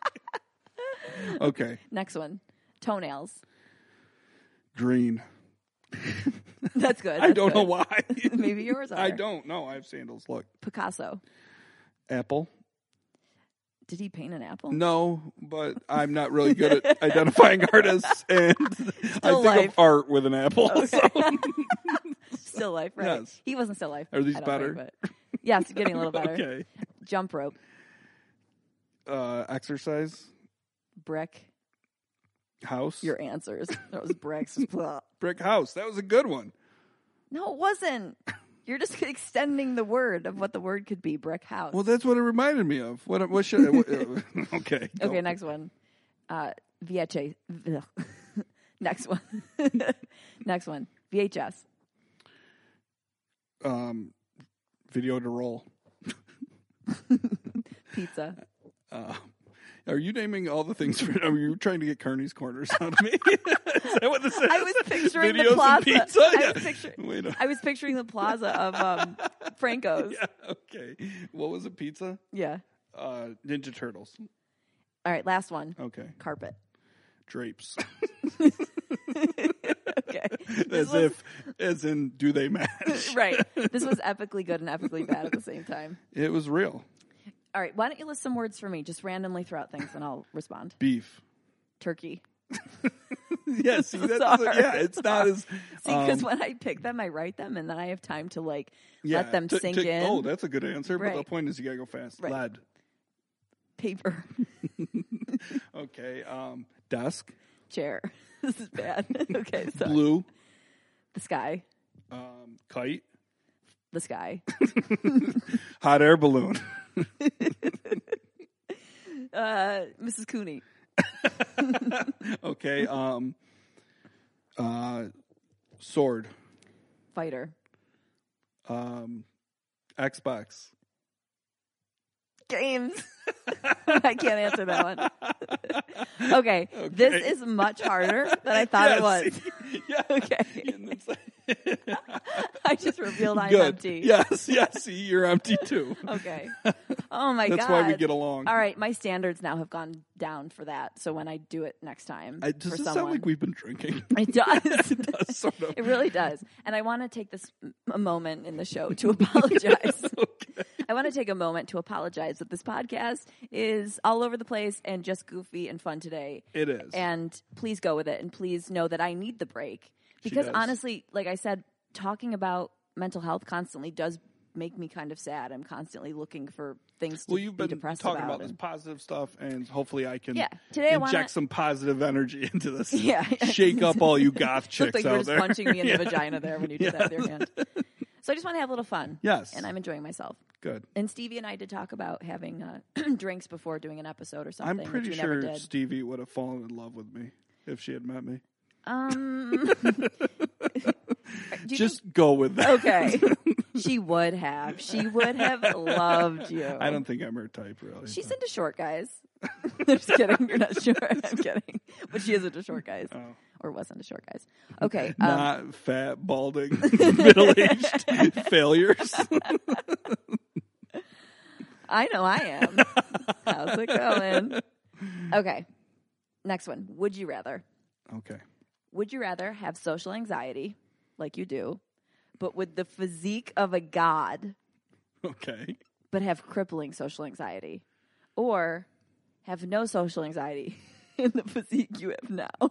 Okay. Next one. Toenails. Green. That's good. I that's don't know good. why. Maybe yours are. I don't know. I have sandals. Look. Picasso. Apple. Did he paint an apple? No, but I'm not really good at identifying artists, and I think life. of art with an apple. Okay. So. Still life, right? Yes. He wasn't still life. Are these I don't better? think, but yes, getting a little better. Okay. Jump rope. Uh, exercise. Brick. House. Your answers. That was bricks. Blah. Brick house. That was a good one. No, it wasn't. You're just extending the word of what the word could be. Brick house. Well, that's what it reminded me of. What? What should? I, what, uh, okay. go. Okay, next one. Uh, V H S. Next one. Next one. V H S. Um, video to roll. Pizza. Uh, Are you naming all the things for? Are you trying to get Kearney's Corners out of me? Is that what this is? I was picturing Videos the plaza. and pizza? I, Yeah. was picturing, Wait a- I was picturing the plaza of um, Franco's. Yeah. Okay. What was it? Pizza? Yeah. Uh, Ninja Turtles. All right, last one. Okay. Carpet. Drapes. Okay. This As was- if, as in, do they match? Right. This was epically good and epically bad at the same time. It was real. All right, why don't you list some words for me? Just randomly throw out things and I'll respond. Beef. Turkey. Yeah, see, that's, Sorry. yeah, it's not as. See, because um, when I pick them, I write them, and then I have time to like yeah, let them to- sink to- in. Oh, that's a good answer. But the Right. point is, you gotta go fast. Right. Lead. Paper. Okay. Um, desk. Chair. This is bad. Okay, so Blue. the sky. Um, kite. The sky. Hot air balloon. Uh, Missus Cooney. Okay. Um, uh, sword. Fighter. Um, Xbox. Games. I can't answer that one. Okay, Okay. this is much harder than I thought it was. Yes. Yeah. Okay. And it's like- I just revealed I'm Good. empty. Yes. Yes. See, you're empty too. Okay. Oh my That's god. why we get along. All right, my standards now have gone down for that. So when I do it next time, I, does for this someone, sound like we've been drinking? it does. It does, sort of. It really does. And I want to take this m- a moment in the show to apologize. Okay. I want to take a moment to apologize that this podcast is all over the place and just goofy and fun today. It is. And please go with it. And please know that I need the break. Because does. honestly, like I said, talking about mental health constantly does make me kind of sad. I'm constantly looking for things to Well, you've be been depressed talking about. about this and- positive stuff, and hopefully I can Yeah. Today I inject wanna- some positive energy into this. Yeah. Shake up all you goth Looked chicks like you were out just there. punching me in Yeah. the vagina there when you did that with your hand. So I just want to have a little fun. Yes. And I'm enjoying myself. Good. And Stevie and I did talk about having uh, drinks before doing an episode or I'm something. pretty which we sure never did. Stevie would have fallen in love with me if she had met me. Um, do you Just go with that. think- okay. She would have. She would have loved you. I don't think I'm her type, really. She's but- into short guys. I'm just kidding. You're not sure. I'm kidding. But she is into short guys. Oh. Or was into short guys. Okay. Um, Not fat, balding, middle-aged failures. I know I am. How's it going? Okay. Next one. Would you rather? Okay. Would you rather have social anxiety, like you do, but with the physique of a god, Okay. but have crippling social anxiety? Or have no social anxiety in the physique you have now?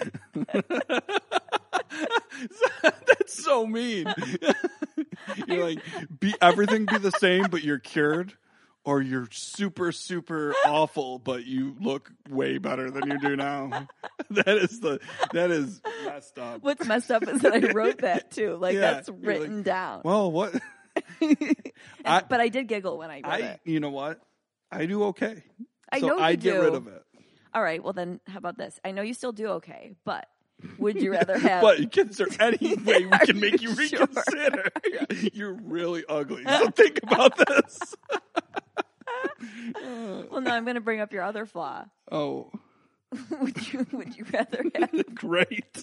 That's so mean. You're like, be everything be the same, but you're cured, or you're super, super awful, but you look way better than you do now. That is the that is messed up. What's messed up is that I wrote that too. Like, Yeah, that's you're like, written down. Well, what? And- I- but I did giggle when I read I it. you know what? I do okay. I so know you I'd get do. rid of it. All right, well then, how about this? I know you still do okay, but would you rather have... But is there any way we Are can make you you sure? reconsider? You're really ugly. So think about this. Well, no, I'm going to bring up your other flaw. Oh, would you Would you rather have... great.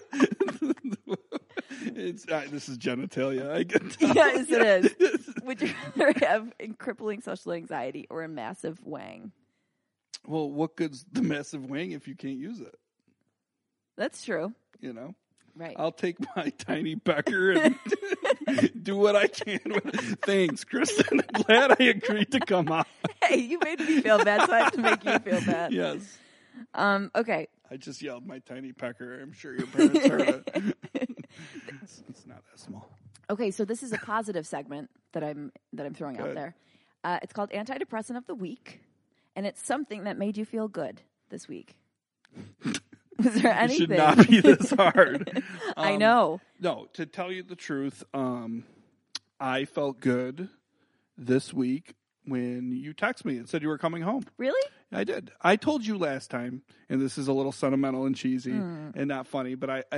It's uh, this is genitalia. I get that. Yes, it is. Would you rather have crippling social anxiety or a massive wang? Well, what good's the massive wing if you can't use it? That's true. You know, Right. I'll take my tiny pecker and do what I can with it. Thanks, Kristen. I'm glad I agreed to come on. Hey, you made me feel bad, so I have to make you feel bad. Yes. Um. Okay. I just yelled my tiny pecker. I'm sure your parents heard it. it's, it's not that small. Okay. So this is a positive segment that I'm that I'm throwing out Good. there. Uh, it's called Antidepressant of the Week, and it's something that made you feel good this week. Was there It anything? should not be this hard. I Um, know. No, to tell you the truth, um, I felt good this week when you texted me and said you were coming home. Really? I did. I told you last time, and this is a little sentimental and cheesy Hmm. and not funny, but I, I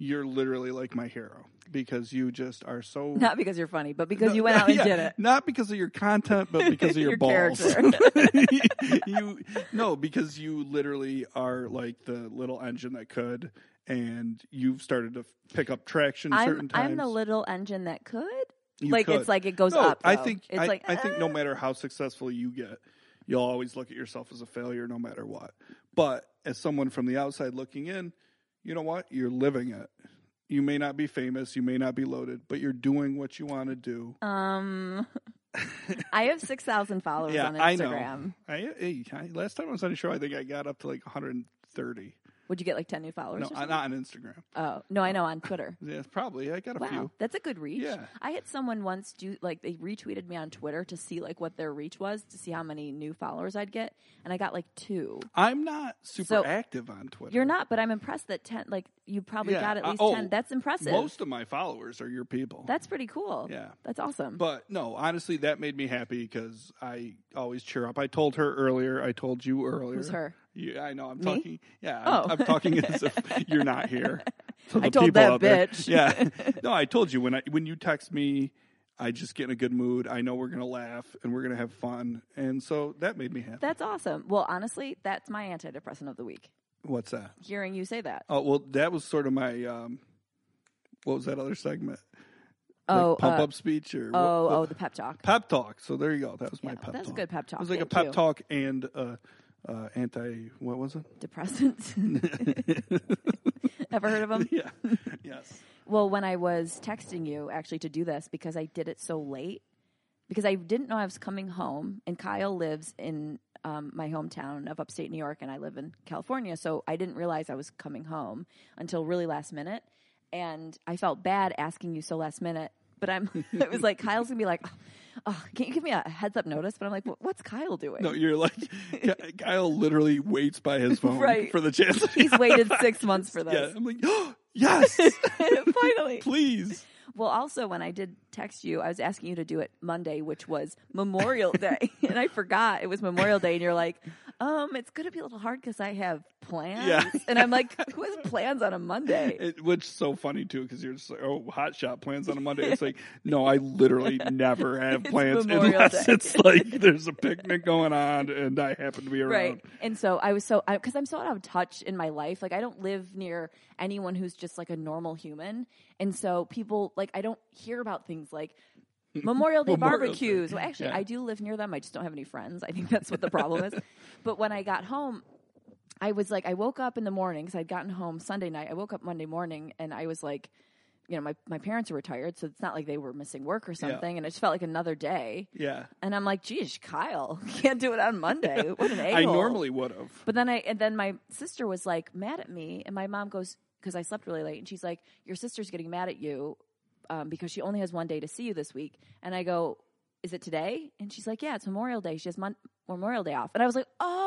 you're literally like my hero because you just are so Not because you're funny, but because No, you went out and yeah, did it. Not because of your content, but because of your, Your balls. character. you no, because you literally are like the little engine that could, and you've started to pick up traction I'm, certain times. I'm the little engine that could. You like could. it's like it goes no, up. I though. think it's I, like I think no ah. matter how successful you get, you'll always look at yourself as a failure, no matter what. But as someone from the outside looking in, you know what? You're living it. You may not be famous, you may not be loaded, but you're doing what you want to do. Um, I have six thousand followers yeah, on I Instagram. know. I, hey, I, last time I was on the show, I think I got up to like one hundred thirty. Would you get like ten new followers? No, or something? not on Instagram. Oh no, I know on Twitter. Yeah, probably. I got a Wow, few. that's a good reach. Yeah. I had someone once do like they retweeted me on Twitter to see like what their reach was to see how many new followers I'd get, and I got like two. I'm not super So, active on Twitter. You're not, but I'm impressed that ten. Like you probably Yeah, got at uh, least oh, ten. That's impressive. Most of my followers are your people. That's pretty cool. Yeah. That's awesome. But no, honestly, that made me happy because I always cheer up. I told her earlier. I told you earlier. Who's her? Yeah, I know. I'm Me? talking. Yeah, Oh. I'm, I'm talking as if you're not here. So the I told people that out there- bitch. Yeah. No, I told you when I when you text me, I just get in a good mood. I know we're gonna laugh and we're gonna have fun, and so that made me happy. That's awesome. Well, honestly, that's my antidepressant of the week. What's that? Hearing you say that. Oh well, that was sort of my. Um, what was that other segment? Oh, like pump uh, up speech or Oh, what, oh, the pep talk. pep talk. So there you go. That was my Yeah, pep that's talk. a good pep talk. It was like Thank a pep you. talk and uh, uh, anti. What was it? Depressant. Ever heard of them? Yeah. Yes. Well, when I was texting you actually to do this because I did it so late, because I didn't know I was coming home, and Kyle lives in um, my hometown of upstate New York, and I live in California, so I didn't realize I was coming home until really last minute, and I felt bad asking you so last minute, but I'm, it was like, Kyle's gonna be like, oh, can you give me a heads up notice? But I'm like, what's Kyle doing? No, you're like Ky- Kyle. Literally waits by his phone Right. for the chance. He's waited six months for this. Yeah, I'm like, oh, yes, Finally. please. Well, also, when I did text you, I was asking you to do it Monday, which was Memorial Day. And I forgot it was Memorial Day. And you're like, um, it's going to be a little hard because I have plans. Yeah. And I'm like, who has plans on a Monday? It, which is so funny too, because you're just like, oh, hot shot plans on a Monday. It's like, no, I literally never have It's plans Memorial unless Day. it's like there's a picnic going on and I happen to be around. Right. And so I was so, because I'm so out of touch in my life. Like, I don't live near anyone who's just like a normal human. And so people, like, I don't hear about things like Memorial Day Memorial barbecues. Day. Well, actually, Yeah. I do live near them. I just don't have any friends. I think that's what the problem is. But when I got home, I was like, I woke up in the morning because I'd gotten home Sunday night. I woke up Monday morning and I was like, you know, my, my parents are retired, so it's not like they were missing work or something. And it just felt like another day. Yeah. And I'm like, geez, Kyle, can't do it on Monday. What an a I normally would have. But then I, and then my sister was like mad at me, and my mom goes, because I slept really late, and she's like, your sister's getting mad at you um, because she only has one day to see you this week. And I go, is it today? And she's like, yeah, it's Memorial Day. She has Mon- Memorial Day off. And I was like,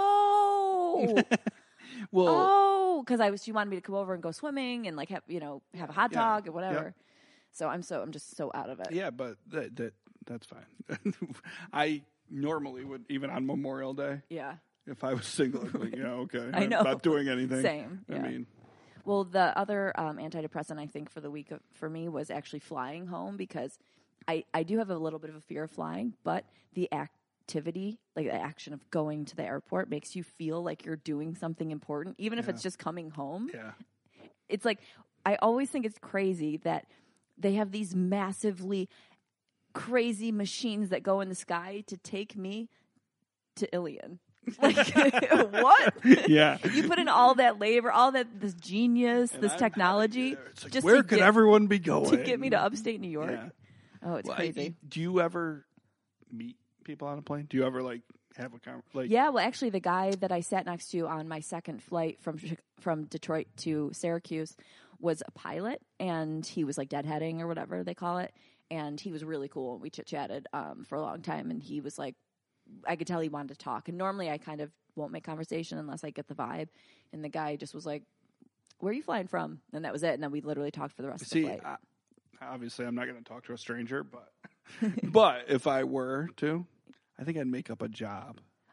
oh, Well, oh, because I was, she wanted me to come over and go swimming and like have, you know, have a hot Yeah. dog or whatever. Yep. So I'm so, I'm just so out of it. yeah, but that, that that's fine. I normally would, even on Memorial Day, Yeah. if I was single, I'd be like, yeah, okay. I I'm know. not doing anything. Same. I Yeah. mean, Well, the other um, antidepressant I think for the week of, for me was actually flying home because I, I do have a little bit of a fear of flying, but the activity, like the action of going to the airport makes you feel like you're doing something important, even if Yeah. it's just coming home. yeah. It's like, I always think it's crazy that they have these massively crazy machines that go in the sky to take me to Ilion. Like, what? Yeah. You put in all that labor, all that this genius, And this I'm technology, having- it's like, just where to could get, everyone be going? to get me to upstate New York. Yeah. Oh, it's Well, I- crazy. do you ever meet people on a plane? Do you ever like have a conversation? Like, Yeah, well, actually, the guy that I sat next to on my second flight from Chi- from Detroit to Syracuse was a pilot, and he was like deadheading or whatever they call it, and he was really cool. We chit chatted um, for a long time, and he was like, I could tell he wanted to talk. And normally, I kind of won't make conversation unless I get the vibe. And the guy just was like, "Where are you flying from?" And that was it. And then we literally talked for the rest see, of the flight. I, obviously, I'm not going to talk to a stranger, but but if I were to, I think I'd make up a job.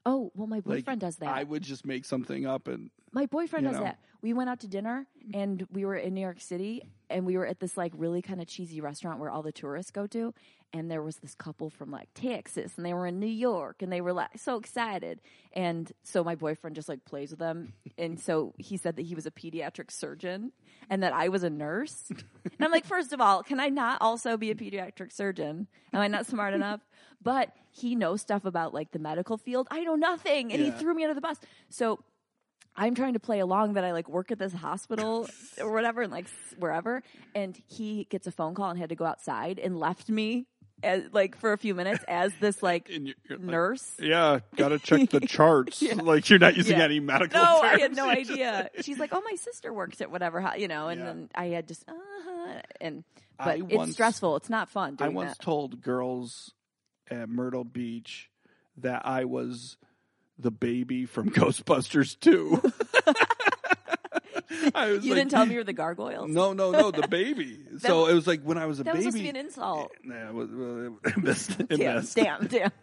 Oh, well, my Like, boyfriend does that. I would just make something up and My boyfriend you does know. that. We went out to dinner, and we were in New York City, and we were at this, like, really kind of cheesy restaurant where all the tourists go to, and there was this couple from, like, Texas, and they were in New York, and they were, like, so excited. And so my boyfriend just, like, plays with them, and so he said that he was a pediatric surgeon and that I was a nurse. And I'm like, first of all, can I not also be a pediatric surgeon? Am I not smart enough? But he knows stuff about, like, the medical field. I know nothing, and Yeah. he threw me under the bus. So I'm trying to play along that I, like, work at this hospital or whatever, and, like, wherever. And he gets a phone call and had to go outside and left me, as, like, for a few minutes as this, like, and you're, you're like, nurse. yeah, gotta check the charts. Yeah. Like you're not using Yeah. any medical No, terms. I had no You're just- idea. She's like, "Oh, my sister works at whatever," ho-, you know, and Yeah. then I had just, uh-huh, and but I it's once- stressful. It's not fun I doing once that. told girls at Myrtle Beach that I was the baby from Ghostbusters two. I was You like, didn't tell me you were the gargoyles. No, no, no, the baby. so it was like when I was a that baby. was supposed to be an insult. Nah, it, was, well, it missed. It Damn, missed. damn, damn.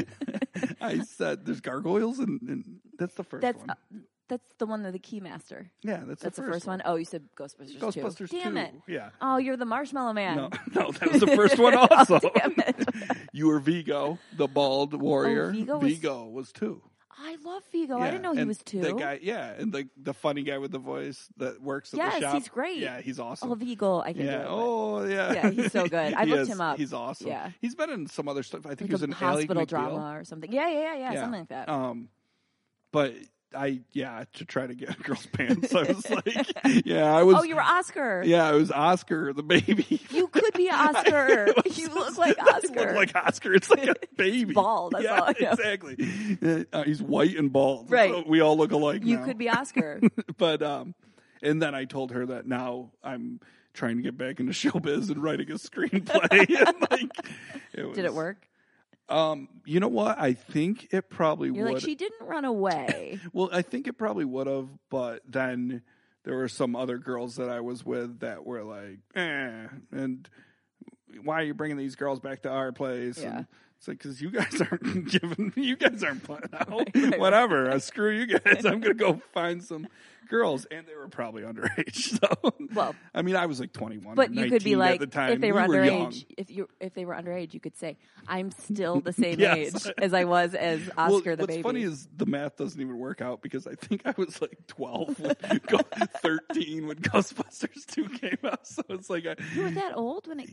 I said there's gargoyles, and, and that's the first That's one. uh, that's the one with the Keymaster. yeah, that's, That's the the first, first one. Oh, you said Ghostbusters. Ghostbusters two. Damn two. it. Yeah. Oh, you're the Marshmallow Man. No, no, that was the first one also. Oh, damn it. You were Vigo, the bald warrior. Oh, Vigo was- Vigo was two. I love Vigo. I Yeah, didn't know he and was two. The guy, yeah, and the the funny guy with the voice that works at Yes, the shop. he's great. Yeah, he's awesome. Oh, Vigo. I can do yeah. it. but- Oh, yeah. Yeah, he's so good. I He looked is- him up. He's awesome. Yeah. He's been in some other stuff. I think like he was a in Ally hospital McBeal. drama or something. Yeah, yeah, yeah, yeah, something like that. Um, but I, yeah, to try to get a girl's pants, I was like, yeah, I was. Oh, you were Oscar. Yeah, it was Oscar, the baby. You could be Oscar. You look like You Oscar. look like Oscar. It's like a baby. bald, that's yeah, all I know. exactly. Uh, he's white and bald. Right. So we all look alike You now. could be Oscar. But um, and then I told her that now I'm trying to get back into showbiz and writing a screenplay. And like, it was, Did it work? Um, you know what? I think it probably You're would. like, she didn't run away. Well, I think it probably would have, but then there were some other girls that I was with that were like, eh, and why are you bringing these girls back to our place? Yeah. And it's like, because you guys aren't giving, you guys aren't playing out. Right, right, Whatever. Uh, screw you guys. I'm going to go find some girls. And they were probably underage. So, Well, I mean, I was like twenty-one. But you could be nineteen like, at the time. if they were we were young. underage, if you if they were underage, you could say, "I'm still the same Yes. age as I was as Oscar well, the what's baby." funny is the math doesn't even work out because I think I was like twelve, when, go, thirteen when Ghostbusters two came out. So it's like I, you were that old when it.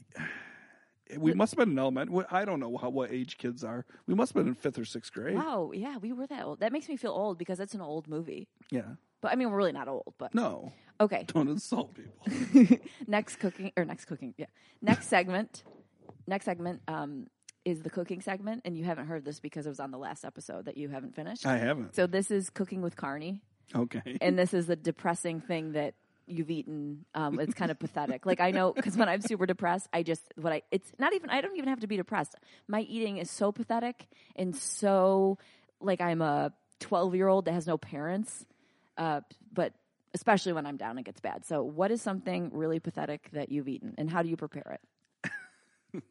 we must have been in elementary. I don't know how, what age kids are. We must have been in fifth or sixth grade. Wow, yeah, we were that old. That makes me feel old because it's an old movie. Yeah. But I mean, we're really not old. But No, okay. don't insult people. next cooking or next cooking, yeah. Next segment. Next segment um, is the cooking segment, and you haven't heard this because it was on the last episode that you haven't finished. I haven't. So this is cooking with Carney, Okay. and this is the depressing thing that you've eaten. Um, it's kind of pathetic. Like I know because when I'm super depressed, I just what I it's not even I don't even have to be depressed. My eating is so pathetic and so like I'm a twelve year old that has no parents. Uh, but especially when I'm down, it gets bad. So, what is something really pathetic that you've eaten, and how do you prepare it?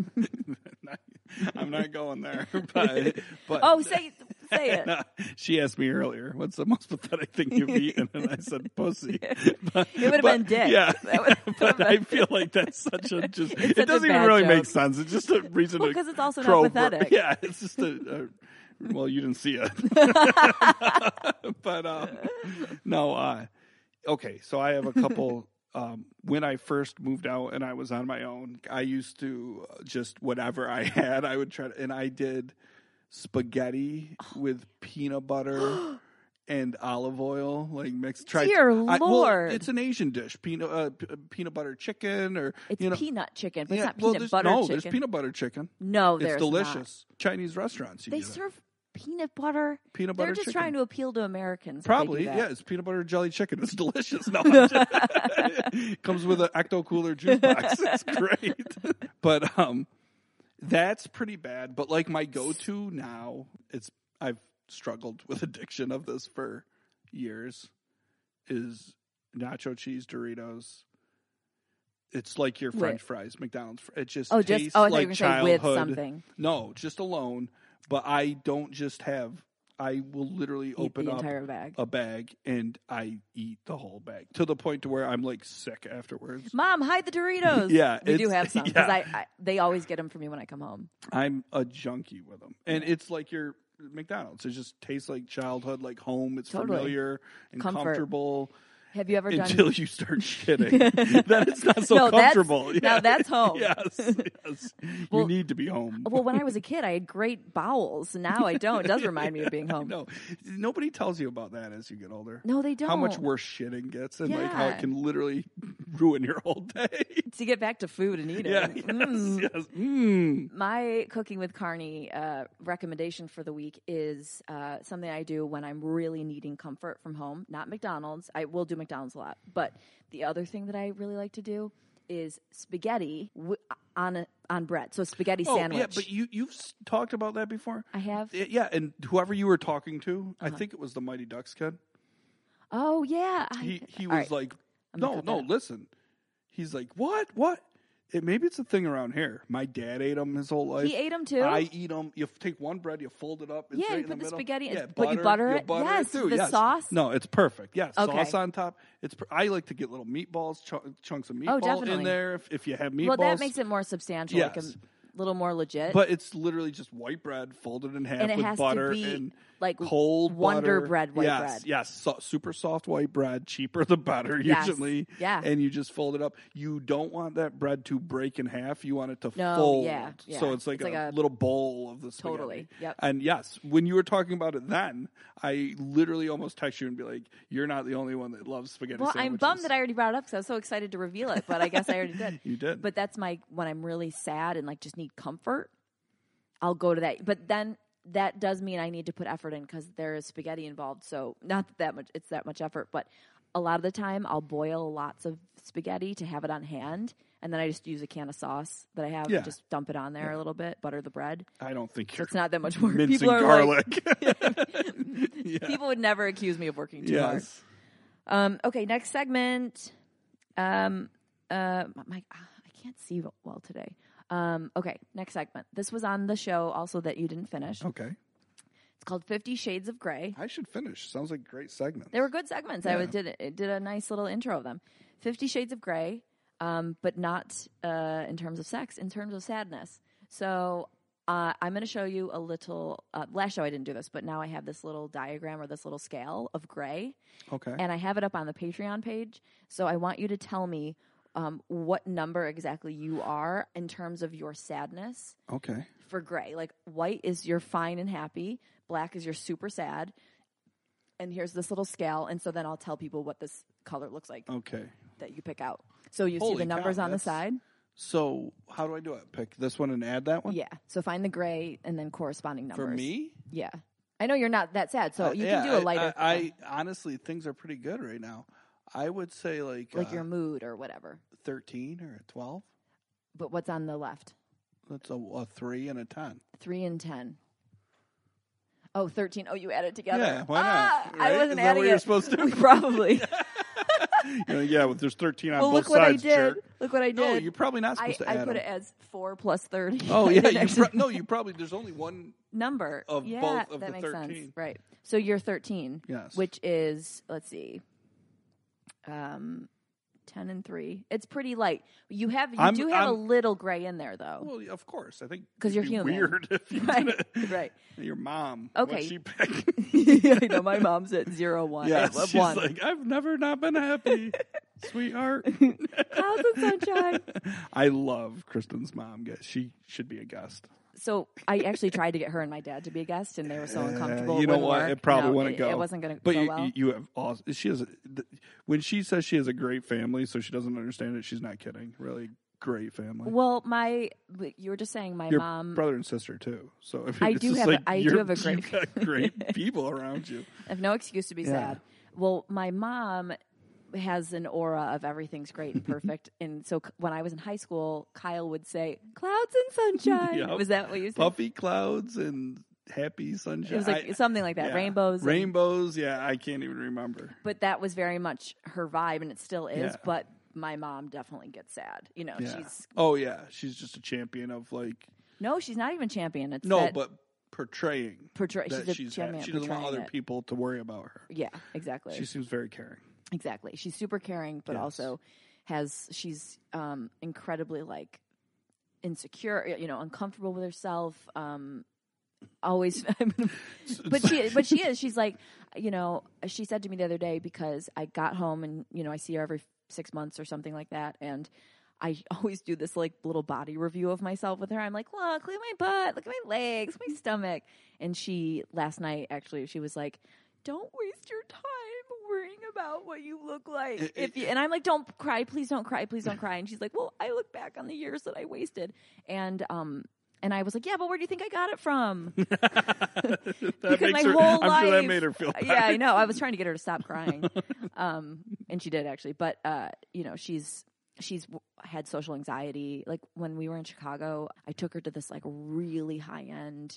I'm not going there, but but Oh, say say it. No, she asked me earlier, "What's the most pathetic thing you've eaten?" And I said, "Pussy." But, It would have but- been dick. Yeah, That would- but I feel like that's such a just. It's It such a doesn't even bad really joke. make sense. It's just a reason Well, to because it's also throw not ver- pathetic. Yeah, it's just a. a well, you didn't see it, but um, no. Uh, okay, so I have a couple. Um, when I first moved out and I was on my own, I used to uh, just whatever I had, I would try to, and I did spaghetti with peanut butter and olive oil, like mixed. Tried, Dear I, well, Lord. it's an Asian dish, peanut uh, p- peanut butter chicken, or It's you know, peanut chicken, but yeah, it's not well, peanut there's- butter no, chicken. there's peanut butter chicken. no, It's there's delicious. not. Chinese restaurants, you They get it. serve peanut butter. Peanut They're butter just chicken. trying to appeal to Americans. if they Probably, do that. yeah. It's peanut butter jelly chicken. It's delicious. No, I'm just- comes with an Ecto Cooler juice box. It's great. But um, that's pretty bad. But like my go-to now, it's I've struggled with addiction of this for years. Is nacho cheese Doritos. It's like your French With- fries, McDonald's. It just Oh, tastes just oh, I thought like you were going to say with childhood. something. No, just alone. But I don't just have. I will literally Eat open the up entire bag. a bag and I eat the whole bag to the point to where I'm like sick afterwards. Mom, hide the Doritos. Yeah, we do it's- have some because yeah. I, I they always get them for me when I come home. I'm a junkie with them, and it's like your McDonald's. It just tastes like childhood, like home. It's Totally. familiar and Comfort. comfortable. Have you ever done? Until you start shitting, then it's not so No, that's- comfortable. now that's home. Yes, yes. Well- you need to be home. Well, when I was a kid, I had great bowels. Now I don't. It does remind me of being home. No, nobody tells you about that as you get older. No, they don't. How much worse shitting gets, and like how Yeah. it can literally ruin your whole day. To get back to food and eating. Yeah, yes, Mm. yes. Mm. My Cooking with Carney uh, recommendation for the week is uh, something I do when I'm really needing comfort from home. Not McDonald's. I will do McDonald's a lot. But the other thing that I really like to do is spaghetti w- on a, on bread. So spaghetti Oh, sandwich. yeah, but you you've s- talked about that before. I have. Y- Yeah, and whoever you were talking to, I Uh-huh. think it was the Mighty Ducks kid. Oh yeah. I, He he all was right. like, I'm gonna no, cut no, that out. listen. He's like, what, what? It, maybe it's a thing around here. My dad ate them his whole life. He ate them too. I eat them. You f- take one bread, you fold it up. It's Yeah, right you in put the middle. spaghetti and- yeah, but you butter it? butter Yes, too. the yes. sauce? No, it's perfect. Yes, Okay. sauce on top. It's. Per- I like to get little meatballs, ch- chunks of Oh, meatball definitely. in there. If, if you have meatballs, well, that makes it more substantial. Like a Yes. little more legit. But it's literally just white bread folded in half and it with has butter to be and like cold Wonder butter. Bread white yes, bread. Yes, so, super soft white bread, cheaper the better Yes, usually. yeah. And you just fold it up. You don't want that bread to break in half. You want it to No, fold. yeah, yeah. So it's like, It's like a, a- little bowl of the spaghetti. Totally, yep. And yes, when you were talking about it then, I literally almost text you and be like, "You're not the only one that loves spaghetti well, I'm sandwiches." bummed that I already brought it up because I was so excited to reveal it, but I guess I already did. You did. But that's my when I'm really sad and like just need comfort. I'll go to that. But then that does mean I need to put effort in because there is spaghetti involved. So not that much. It's that much effort, but a lot of the time I'll boil lots of spaghetti to have it on hand, and then I just use a can of sauce that I have Yeah. and just dump it on there a little bit, butter the bread. I don't think So you're it's not that much work. mincing People are garlic. like, Yeah. people would never accuse me of working too hard. Yes. Um, okay, next segment. Um, uh, my, ah, I can't see well today. Um, okay, next segment. This was on the show also that you didn't finish. Okay. It's called Fifty Shades of Grey. I should finish. Sounds like a great segment. They were good segments. Yeah. I did it did a nice little intro of them. Fifty Shades of Grey, um, but not uh, in terms of sex, in terms of sadness. So uh, I'm going to show you a little. Uh, last show I didn't do this, but now I have this little diagram or this little scale of gray. Okay. And I have it up on the Patreon page. So I want you to tell me um, what number exactly you are in terms of your sadness Okay. for gray. Like white is you're fine and happy. Black is you're super sad. And here's this little scale. And so then I'll tell people what this color looks like Okay. that you pick out. So you see Holy the numbers cow, on the that's- side. So how do I do it? Pick this one and add that one? Yeah. So find the gray and then corresponding numbers. For me? Yeah. I know you're not that sad. So Uh, you yeah, can do a I- lighter. I, I honestly, things are pretty good right now. I would say like like uh, your mood or whatever. thirteen or a twelve. But what's on the left? That's a, a three and a ten. Three and ten. Oh, thirteen. Oh, you add it together. Yeah, why not? Ah, I Right? wasn't Is that adding what you're it. supposed to? Probably. You know, yeah, but there's thirteen on well, both look what sides. I did. Jerk. Look what I did. No, you're probably not I, supposed to I add put them. it as four plus thirty. Oh I yeah, didn't you actually- pro- no, you probably there's only one. number of yeah, both of that the makes thirteen. sense. Right. So you're thirteen. Yes. Which is let's see, um, ten and three. It's pretty light. You have you I'm- do have a I'm- little gray in there though. Well, of course. I think 'Cause it'd you're be human. Weird if you Right, did it. right. Your mom. Okay. What'd she pick? Yeah, I know my mom's at zero one. Yes, uh, she's one. like, I've never not been happy, sweetheart. Clouds and sunshine. I love Kristen's mom. Guys, she should be a guest. So I actually tried to get her and my dad to be a guest, and they were so Uh, uncomfortable. you know wouldn't what? work. It probably No, wouldn't it, go. It wasn't going to But go you, well. you, you have awesome. She has a, th- when she says she has a great family, so she doesn't understand it. She's not kidding. Really great family. Well, my you were just saying my Your mom. brother and sister too. So I, mean, I it's do just have a- like I do you're- have a great- You've got great people around you. I have no excuse to be Yeah. sad. Well, my mom has an aura of everything's great and perfect, and so c- when I was in high school, Kyle would say "clouds and sunshine." Yep. Was that what you said? Puffy clouds and happy sunshine. It was like I- something like that. yeah. Rainbows. and- Rainbows. Yeah, I can't even remember. but that was very much her vibe, and it still is. Yeah. But my mom definitely gets sad. You know, Yeah. she's Oh yeah, she's just a champion of like no, she's not even champion. It's no, that but portraying Portray- that she's a she's champion had. at She doesn't want portraying other it. people to worry about her. Yeah, exactly. She seems very caring. Exactly. She's super caring, but Yes. also has she's um, incredibly like insecure, you know, uncomfortable with herself. Um, always, but she, but she is. She's like, you know, she said to me the other day because I got home and you know I see her every six months or something like that, and I always do this like little body review of myself with her. I'm like, look, look at my butt, look at my legs, my stomach, and she last night actually she was like, don't waste your time worrying about what you look like. It- if you, and I'm like, don't cry, please don't cry, please don't cry. And she's like, well, I look back on the years that I wasted, and um, and I was like, yeah, but where do you think I got it from? that Because makes my her, whole I'm life, sure that made her feel better. yeah, I know. I was trying to get her to stop crying, um, and she did actually. But uh, you know, she's she's w- had social anxiety. Like when we were in Chicago, I took her to this like really high end,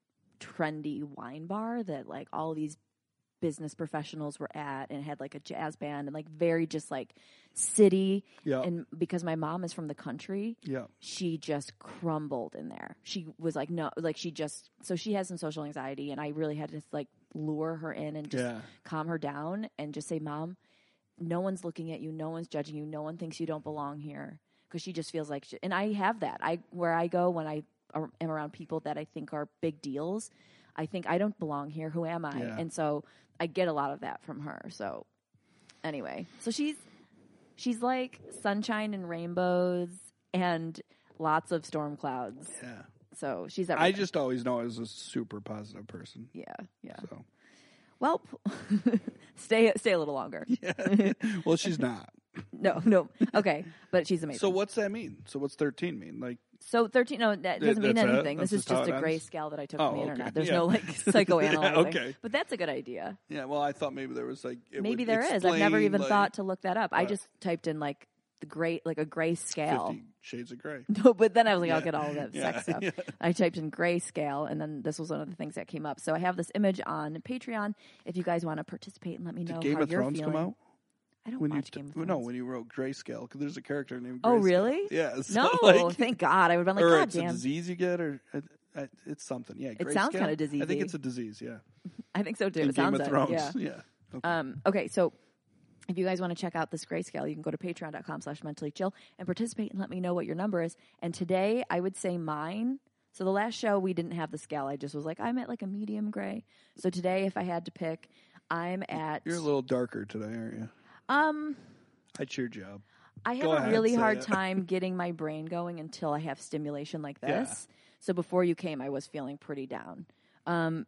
trendy wine bar that like all these business professionals were at, and had like a jazz band and like very just like city. Yeah. And because my mom is from the country, Yeah. she just crumbled in there. She was like, no, like she just, so she has some social anxiety, and I really had to like lure her in and just Yeah. calm her down and just say, Mom, no one's looking at you, no one's judging you, no one thinks you don't belong here, because she just feels like, she, and I have that. I where I go when I am around people that I think are big deals, I think I don't belong here. Who am I? Yeah. And so I get a lot of that from her. So anyway, so she's she's like sunshine and rainbows and lots of storm clouds. Yeah. So she's I everything. just always know I was a super positive person. yeah, yeah. So Well, stay stay a little longer. yeah. Well, she's not. No, no. Okay, but she's amazing. So what's that mean? So what's thirteen mean? Like So thirteen, no, that doesn't mean That's it? anything. That's This is just how just a it gray ends? scale that I took Oh, from the okay. internet. There's Yeah. no like psychoanalyzing. Yeah, okay. But that's a good idea. yeah. Well, I thought maybe there was like it Maybe would there is. I've never explain, even like, thought to look that up. I what? just typed in like the gray, like a gray scale. Fifty Shades of Grey. No, but then I was like, I'll Yeah. get all of that Yeah. sex stuff. Yeah. I typed in gray scale, and then this was one of the things that came up. So I have this image on Patreon. If you guys want to participate and let me know Did Game how of you're Thrones feeling. come out? I don't When you watch t- Game of Thrones. no, when you wrote grayscale, because there's a character named. Oh, Grayscale. really? Yeah. So No, like, thank God. I would have been like, or God it's a damn. disease you get, or uh, uh, it's something. Yeah. It sounds grayscale? kinda I think diseasey. it's a disease. Yeah. I think so too. In It Game sounds of it. Thrones. Yeah. Yeah. Okay. Um, okay, so if you guys want to check out this grayscale, you can go to patreon.com slash mentally chill and participate and let me know what your number is. And today, I would say mine. So the last show, we didn't have the scale. I just was like, I'm at like a medium gray. So today, if I had to pick, I'm at... You're a little darker today, aren't you? Um, I cheered you up. I have Go a ahead, really say hard it. time getting my brain going until I have stimulation like Yeah. this. So before you came, I was feeling pretty down. Um,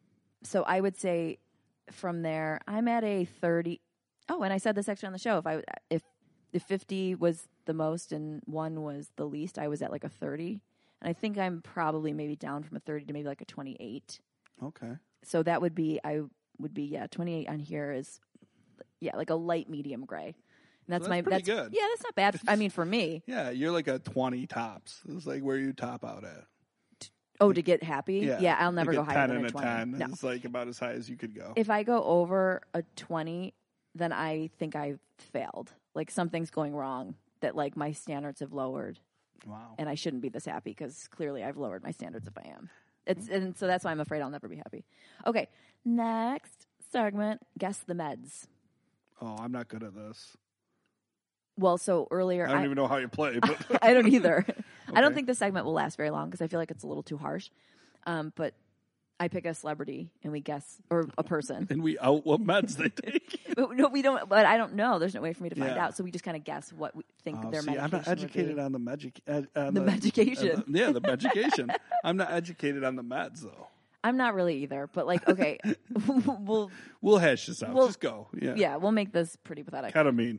so I would say from there, I'm at a thirty. Oh, and I said this actually on the show. If I if if fifty was the most and one was the least, I was at like a thirty. And I think I'm probably maybe down from a thirty to maybe like a twenty-eight. Okay. So that would be I would be yeah, twenty-eight on here is yeah, like a light medium gray. And that's, So my that's pretty that's good. yeah, that's not bad. I mean, for me. Yeah, you're like a twenty tops. It's like where you top out at. Oh, to get happy? Yeah, I'll never like go a higher ten than and a a twenty. ten. No. It's like about as high as you could go. If I go over a twenty, then I think I've failed. Like something's going wrong, that like my standards have lowered, Wow. and I shouldn't be this happy because clearly I've lowered my standards if I am. It's and so that's why I'm afraid I'll never be happy. Okay, next segment, guess the meds. Oh, I'm not good at this. Well, so earlier I don't I, even know how you play, but I don't either. I don't Okay. think this segment will last very long because I feel like it's a little too harsh. Um, but I pick a celebrity and we guess, or a person. and we out what meds they take. But no, we don't. But I don't know. There's no way for me to find Yeah. out. So we just kind of guess what we think Oh, their see, medication I'm not educated would be. on the magic. Uh, on The medication. uh, the- yeah, the medication. I'm not educated on the meds though. I'm not really either. But like, okay, we'll We'll hash this out. Well, Just go. Yeah. yeah, we'll make this pretty pathetic. Ketamine.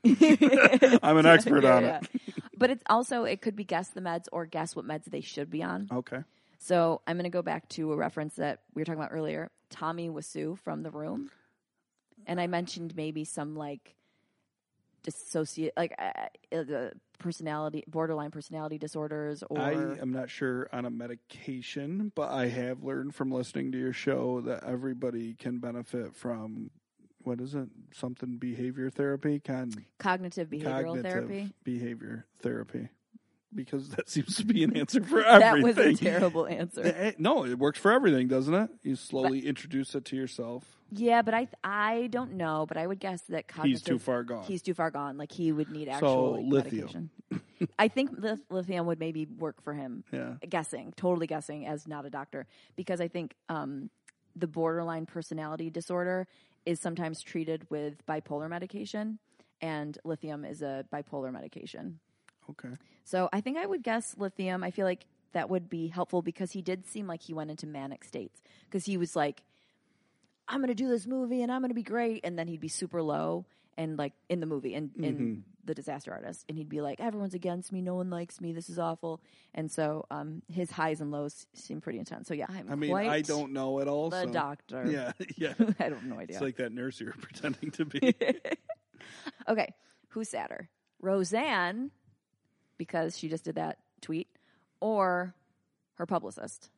I'm an expert Yeah, on yeah. it. But it's also it could be guess the meds or guess what meds they should be on. Okay. So I'm going to go back to a reference that we were talking about earlier, Tommy Wiseau from The Room, and I mentioned maybe some like dissociate, like uh, uh, personality, borderline personality disorders, or I am not sure on a medication, but I have learned from listening to your show that everybody can benefit from, what is it? Something behavior therapy? Con- cognitive behavioral cognitive therapy. behavior therapy. because that seems to be an answer for That everything. was a terrible answer. Eh, No, it works for everything, doesn't it? You slowly but, introduce it to yourself. Yeah, but I I don't know, but I would guess that cognitive, he's too far gone. He's too far gone. Like he would need actual so, like, lithium. medication. I think li- lithium would maybe work for him. Yeah. Guessing, totally guessing as not a doctor, because I think um, the borderline personality disorder is sometimes treated with bipolar medication, and lithium is a bipolar medication. Okay. So I think I would guess lithium. I feel like that would be helpful because he did seem like he went into manic states because he was like, I'm going to do this movie and I'm going to be great. And then he'd be super low and like in the movie and in Mm-hmm. The Disaster Artist. And he'd be like, everyone's against me. No one likes me. This is awful. And so um, his highs and lows seem pretty intense. So yeah, I'm I mean, quite I don't know at all. the so. doctor. Yeah, yeah. I have no idea. It's like that nurse you were pretending to be. Okay, who's sadder? Roseanne, because she just did that tweet, or her publicist?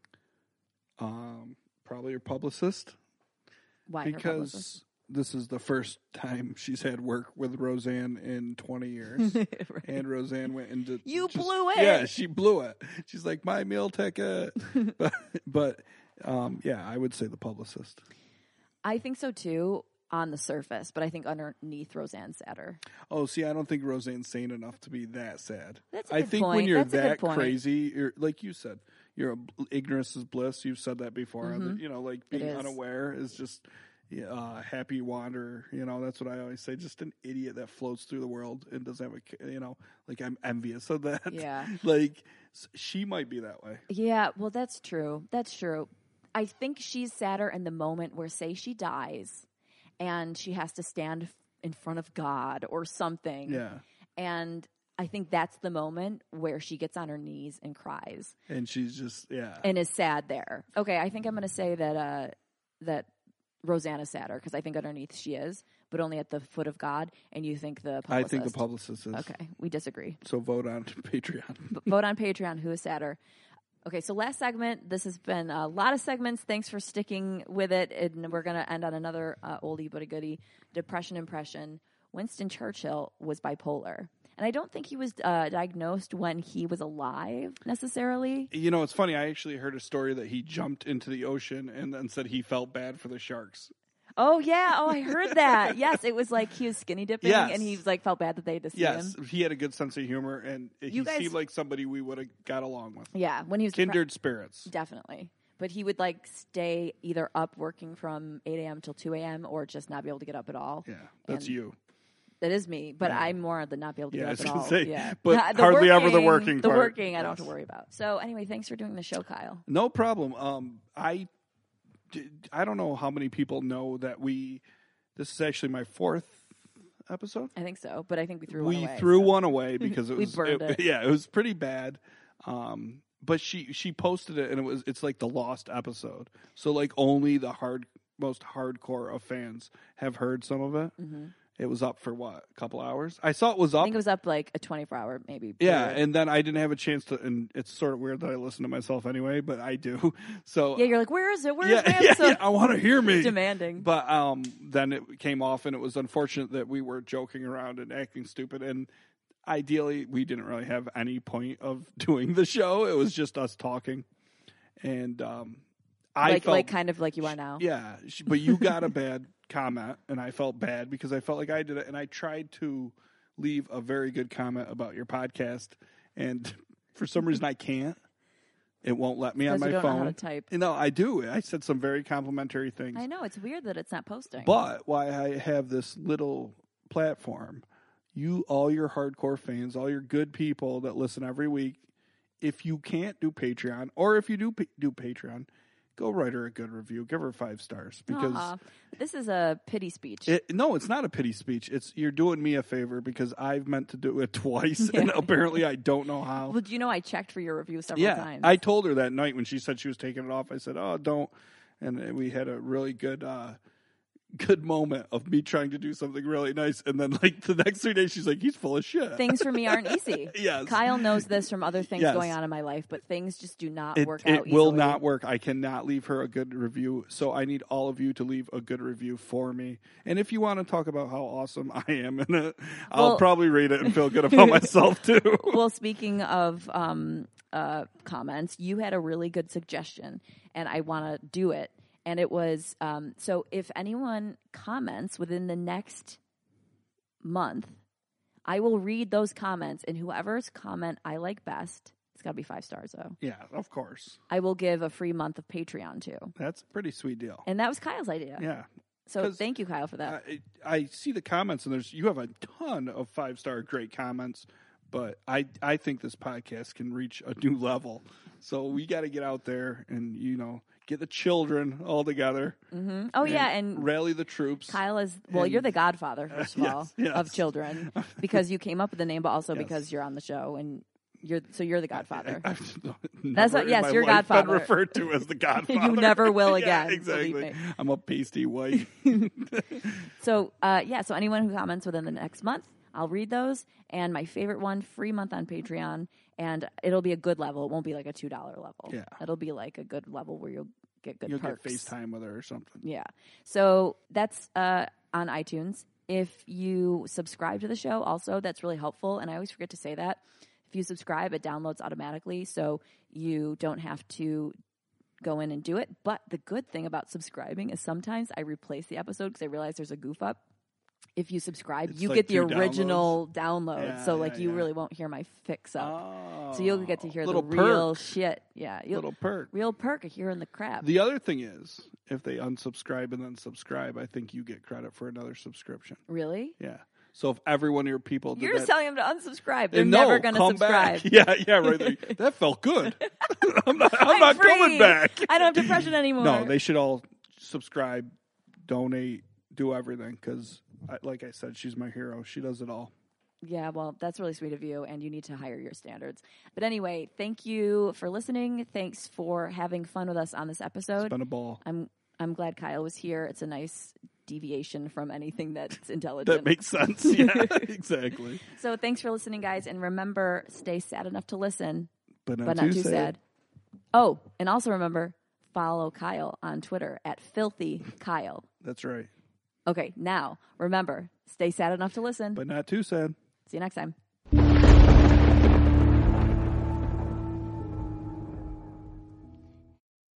Um, probably her publicist. Why her publicist? Because this is the first time she's had work with Roseanne in twenty years. Right. And Roseanne went into... You just- blew it! Yeah, she blew it. She's like, my meal ticket. but, but um, yeah, I would say the publicist. I think so too on the surface, but I think underneath Roseanne's sadder. Oh, see, I don't think Roseanne's sane enough to be that sad. That's a I good think point. when you're That's a good that point. crazy, you're, like you said, you're a, ignorance is bliss. You've said that before. Mhm. You know, like It being is. unaware is just uh, happy wanderer. You know, that's what I always say. Just an idiot that floats through the world and doesn't have a, ca- you know, like I'm envious of that. Yeah. Like s- she might be that way. Yeah, well, that's true. That's true. I think she's sadder in the moment where, say, she dies and she has to stand in front of God or something. Yeah. And I think that's the moment where she gets on her knees and cries And she's just, yeah. and is sad there. Okay, I think I'm going to say that uh, that Roseanne is sadder because I think underneath she is, but only at the foot of God. And you think the I publicist. think the publicist is. Okay, we disagree. So vote on Patreon. V- vote on Patreon. Who is sadder? Okay, so last segment. This has been a lot of segments. Thanks for sticking with it. And we're going to end on another uh, oldie but a goodie. Depression impression. Winston Churchill was bipolar. And I don't think he was uh, diagnosed when he was alive necessarily. You know, it's funny. I actually heard a story that he jumped into the ocean and then said he felt bad for the sharks. Oh, yeah. Oh, I heard that. Yes, it was like he was skinny dipping Yes. and he was like felt bad that they had to see Yes, him. he had a good sense of humor, and he You guys- seemed like somebody we would have got along with. Yeah, when he was Kindred spirits. definitely. But he would like stay either up working from eight a.m. till two a.m. or just not be able to get up at all. Yeah, that's And- you. That is me, but Yeah. I'm more the not be able to Yeah, get I up was at gonna all. say, yeah. but The hardly ever the working The part. working, I don't have Yes. to worry about. So anyway, thanks for doing the show, Kyle. No problem. Um, I, I don't know how many people know that we. This is actually my fourth episode. I think so, but I think we threw we one away. threw so. one away because it We was burned it. Yeah, it was pretty bad. Um, but she she posted it and it was it's like the lost episode. So like only the hard most hardcore of fans have heard some of it. Mm-hmm. It was up for what, a couple hours? I saw it was I up. think it was up like a twenty-four hour maybe. Yeah, period. and then I didn't have a chance to, and it's sort of weird that I listen to myself anyway, but I do. So yeah, you're like, where is it? Where's yeah, my yeah, episode? yeah, I want to hear me. Demanding. But um, then it came off, and it was unfortunate that we were joking around and acting stupid. And ideally, we didn't really have any point of doing the show. It was just us talking. And um, I like, felt like kind of like you are now. yeah, sh- but you got a bad comment, and I felt bad because I felt like I did it, and I tried to leave a very good comment about your podcast, and for some reason I can't. It won't let me on Because my you don't phone. know how to type. No, I do. I said some very complimentary things. I know it's weird that it's not posting. But why I have this little platform, you, all your hardcore fans, all your good people that listen every week, if you can't do Patreon, or if you do pa- do Patreon, go write her a good review. Give her five stars because Aw. This is a pity speech. it, no, it's not a pity speech. It's you're doing me a favor because I've meant to do it twice, Yeah. and apparently I don't know how. Well, do you know I checked for your review several Yeah, times? I told her that night when she said she was taking it off. I said, "Oh, don't," and we had a really good, uh, good moment of me trying to do something really nice, and then like the next three days she's like, he's full of shit. Things for me aren't easy. Yes. Kyle knows this from other things Yes. going on in my life, but things just do not It, work it out will easily. not work. I cannot leave her a good review, so I need all of you to leave a good review for me. And if you want to talk about how awesome I am in it, I'll Well- probably read it and feel good about myself too. Well, speaking of um, uh, comments, you had a really good suggestion, and I want to do it. And it was, um, so if anyone comments within the next month, I will read those comments, and whoever's comment I like best, it's got to be five stars though, Yeah, of course. I will give a free month of Patreon to. That's a pretty sweet deal. And that was Kyle's idea. Yeah. So 'Cause thank you, Kyle, for that. I, I see the comments, and there's you have a ton of five star great comments, but I I think this podcast can reach a new level. So we got to get out there and you know get the children all together. hmm Oh, yeah, and rally the troops. Kyle is, well, And- you're the godfather, first of Yes, all, yes. of children, because you came up with the name, but also Yes. because you're on the show, and you're, so you're the godfather. I, I've That's never what- in yes, my your life been godfather. referred to as the godfather. You never will Yeah, again, believe exactly. me. I'm a pasty white. So, uh, yeah, so anyone who comments within the next month, I'll read those. And my favorite one, free month on Patreon. And it'll be a good level. It won't be like a two dollar level. Yeah. It'll be like a good level where you'll get good You'll perks. get FaceTime with her or something. Yeah. So that's uh, on iTunes. If you subscribe to the show, also, that's really helpful. And I always forget to say that. If you subscribe, it downloads automatically. So you don't have to go in and do it. But the good thing about subscribing is sometimes I replace the episode because I realize there's a goof up. If you subscribe, It's you like get the two original download. Yeah, so, like, yeah, you yeah. really won't hear my fix up. Oh, So you'll get to hear the little real perk. shit. Yeah. You'll, Little perk. real perk of hearing the crap. The other thing is, if they unsubscribe and then subscribe, I think you get credit for another subscription. Really? Yeah. So if every one of your people did You're that, just telling them to unsubscribe. They're and never no, going to come subscribe. back. Yeah, yeah, right. there. That felt good. I'm not, I'm I'm not free. coming back. I don't have depression anymore. No, they should all subscribe, donate, do everything. Because, like I said, she's my hero. She does it all. Yeah, well, that's really sweet of you, and you need to hire your standards. But anyway, thank you for listening. Thanks for having fun with us on this episode. It's been a ball. I'm I'm glad Kyle was here. It's a nice deviation from anything that's intelligent. That makes sense. Yeah, exactly. So thanks for listening, guys, and remember, stay sad enough to listen, But not, but not too sad. Oh, and also remember, follow Kyle on Twitter at Filthy Kyle. That's right. Okay, now remember, stay sad enough to listen. But not too sad. See you next time.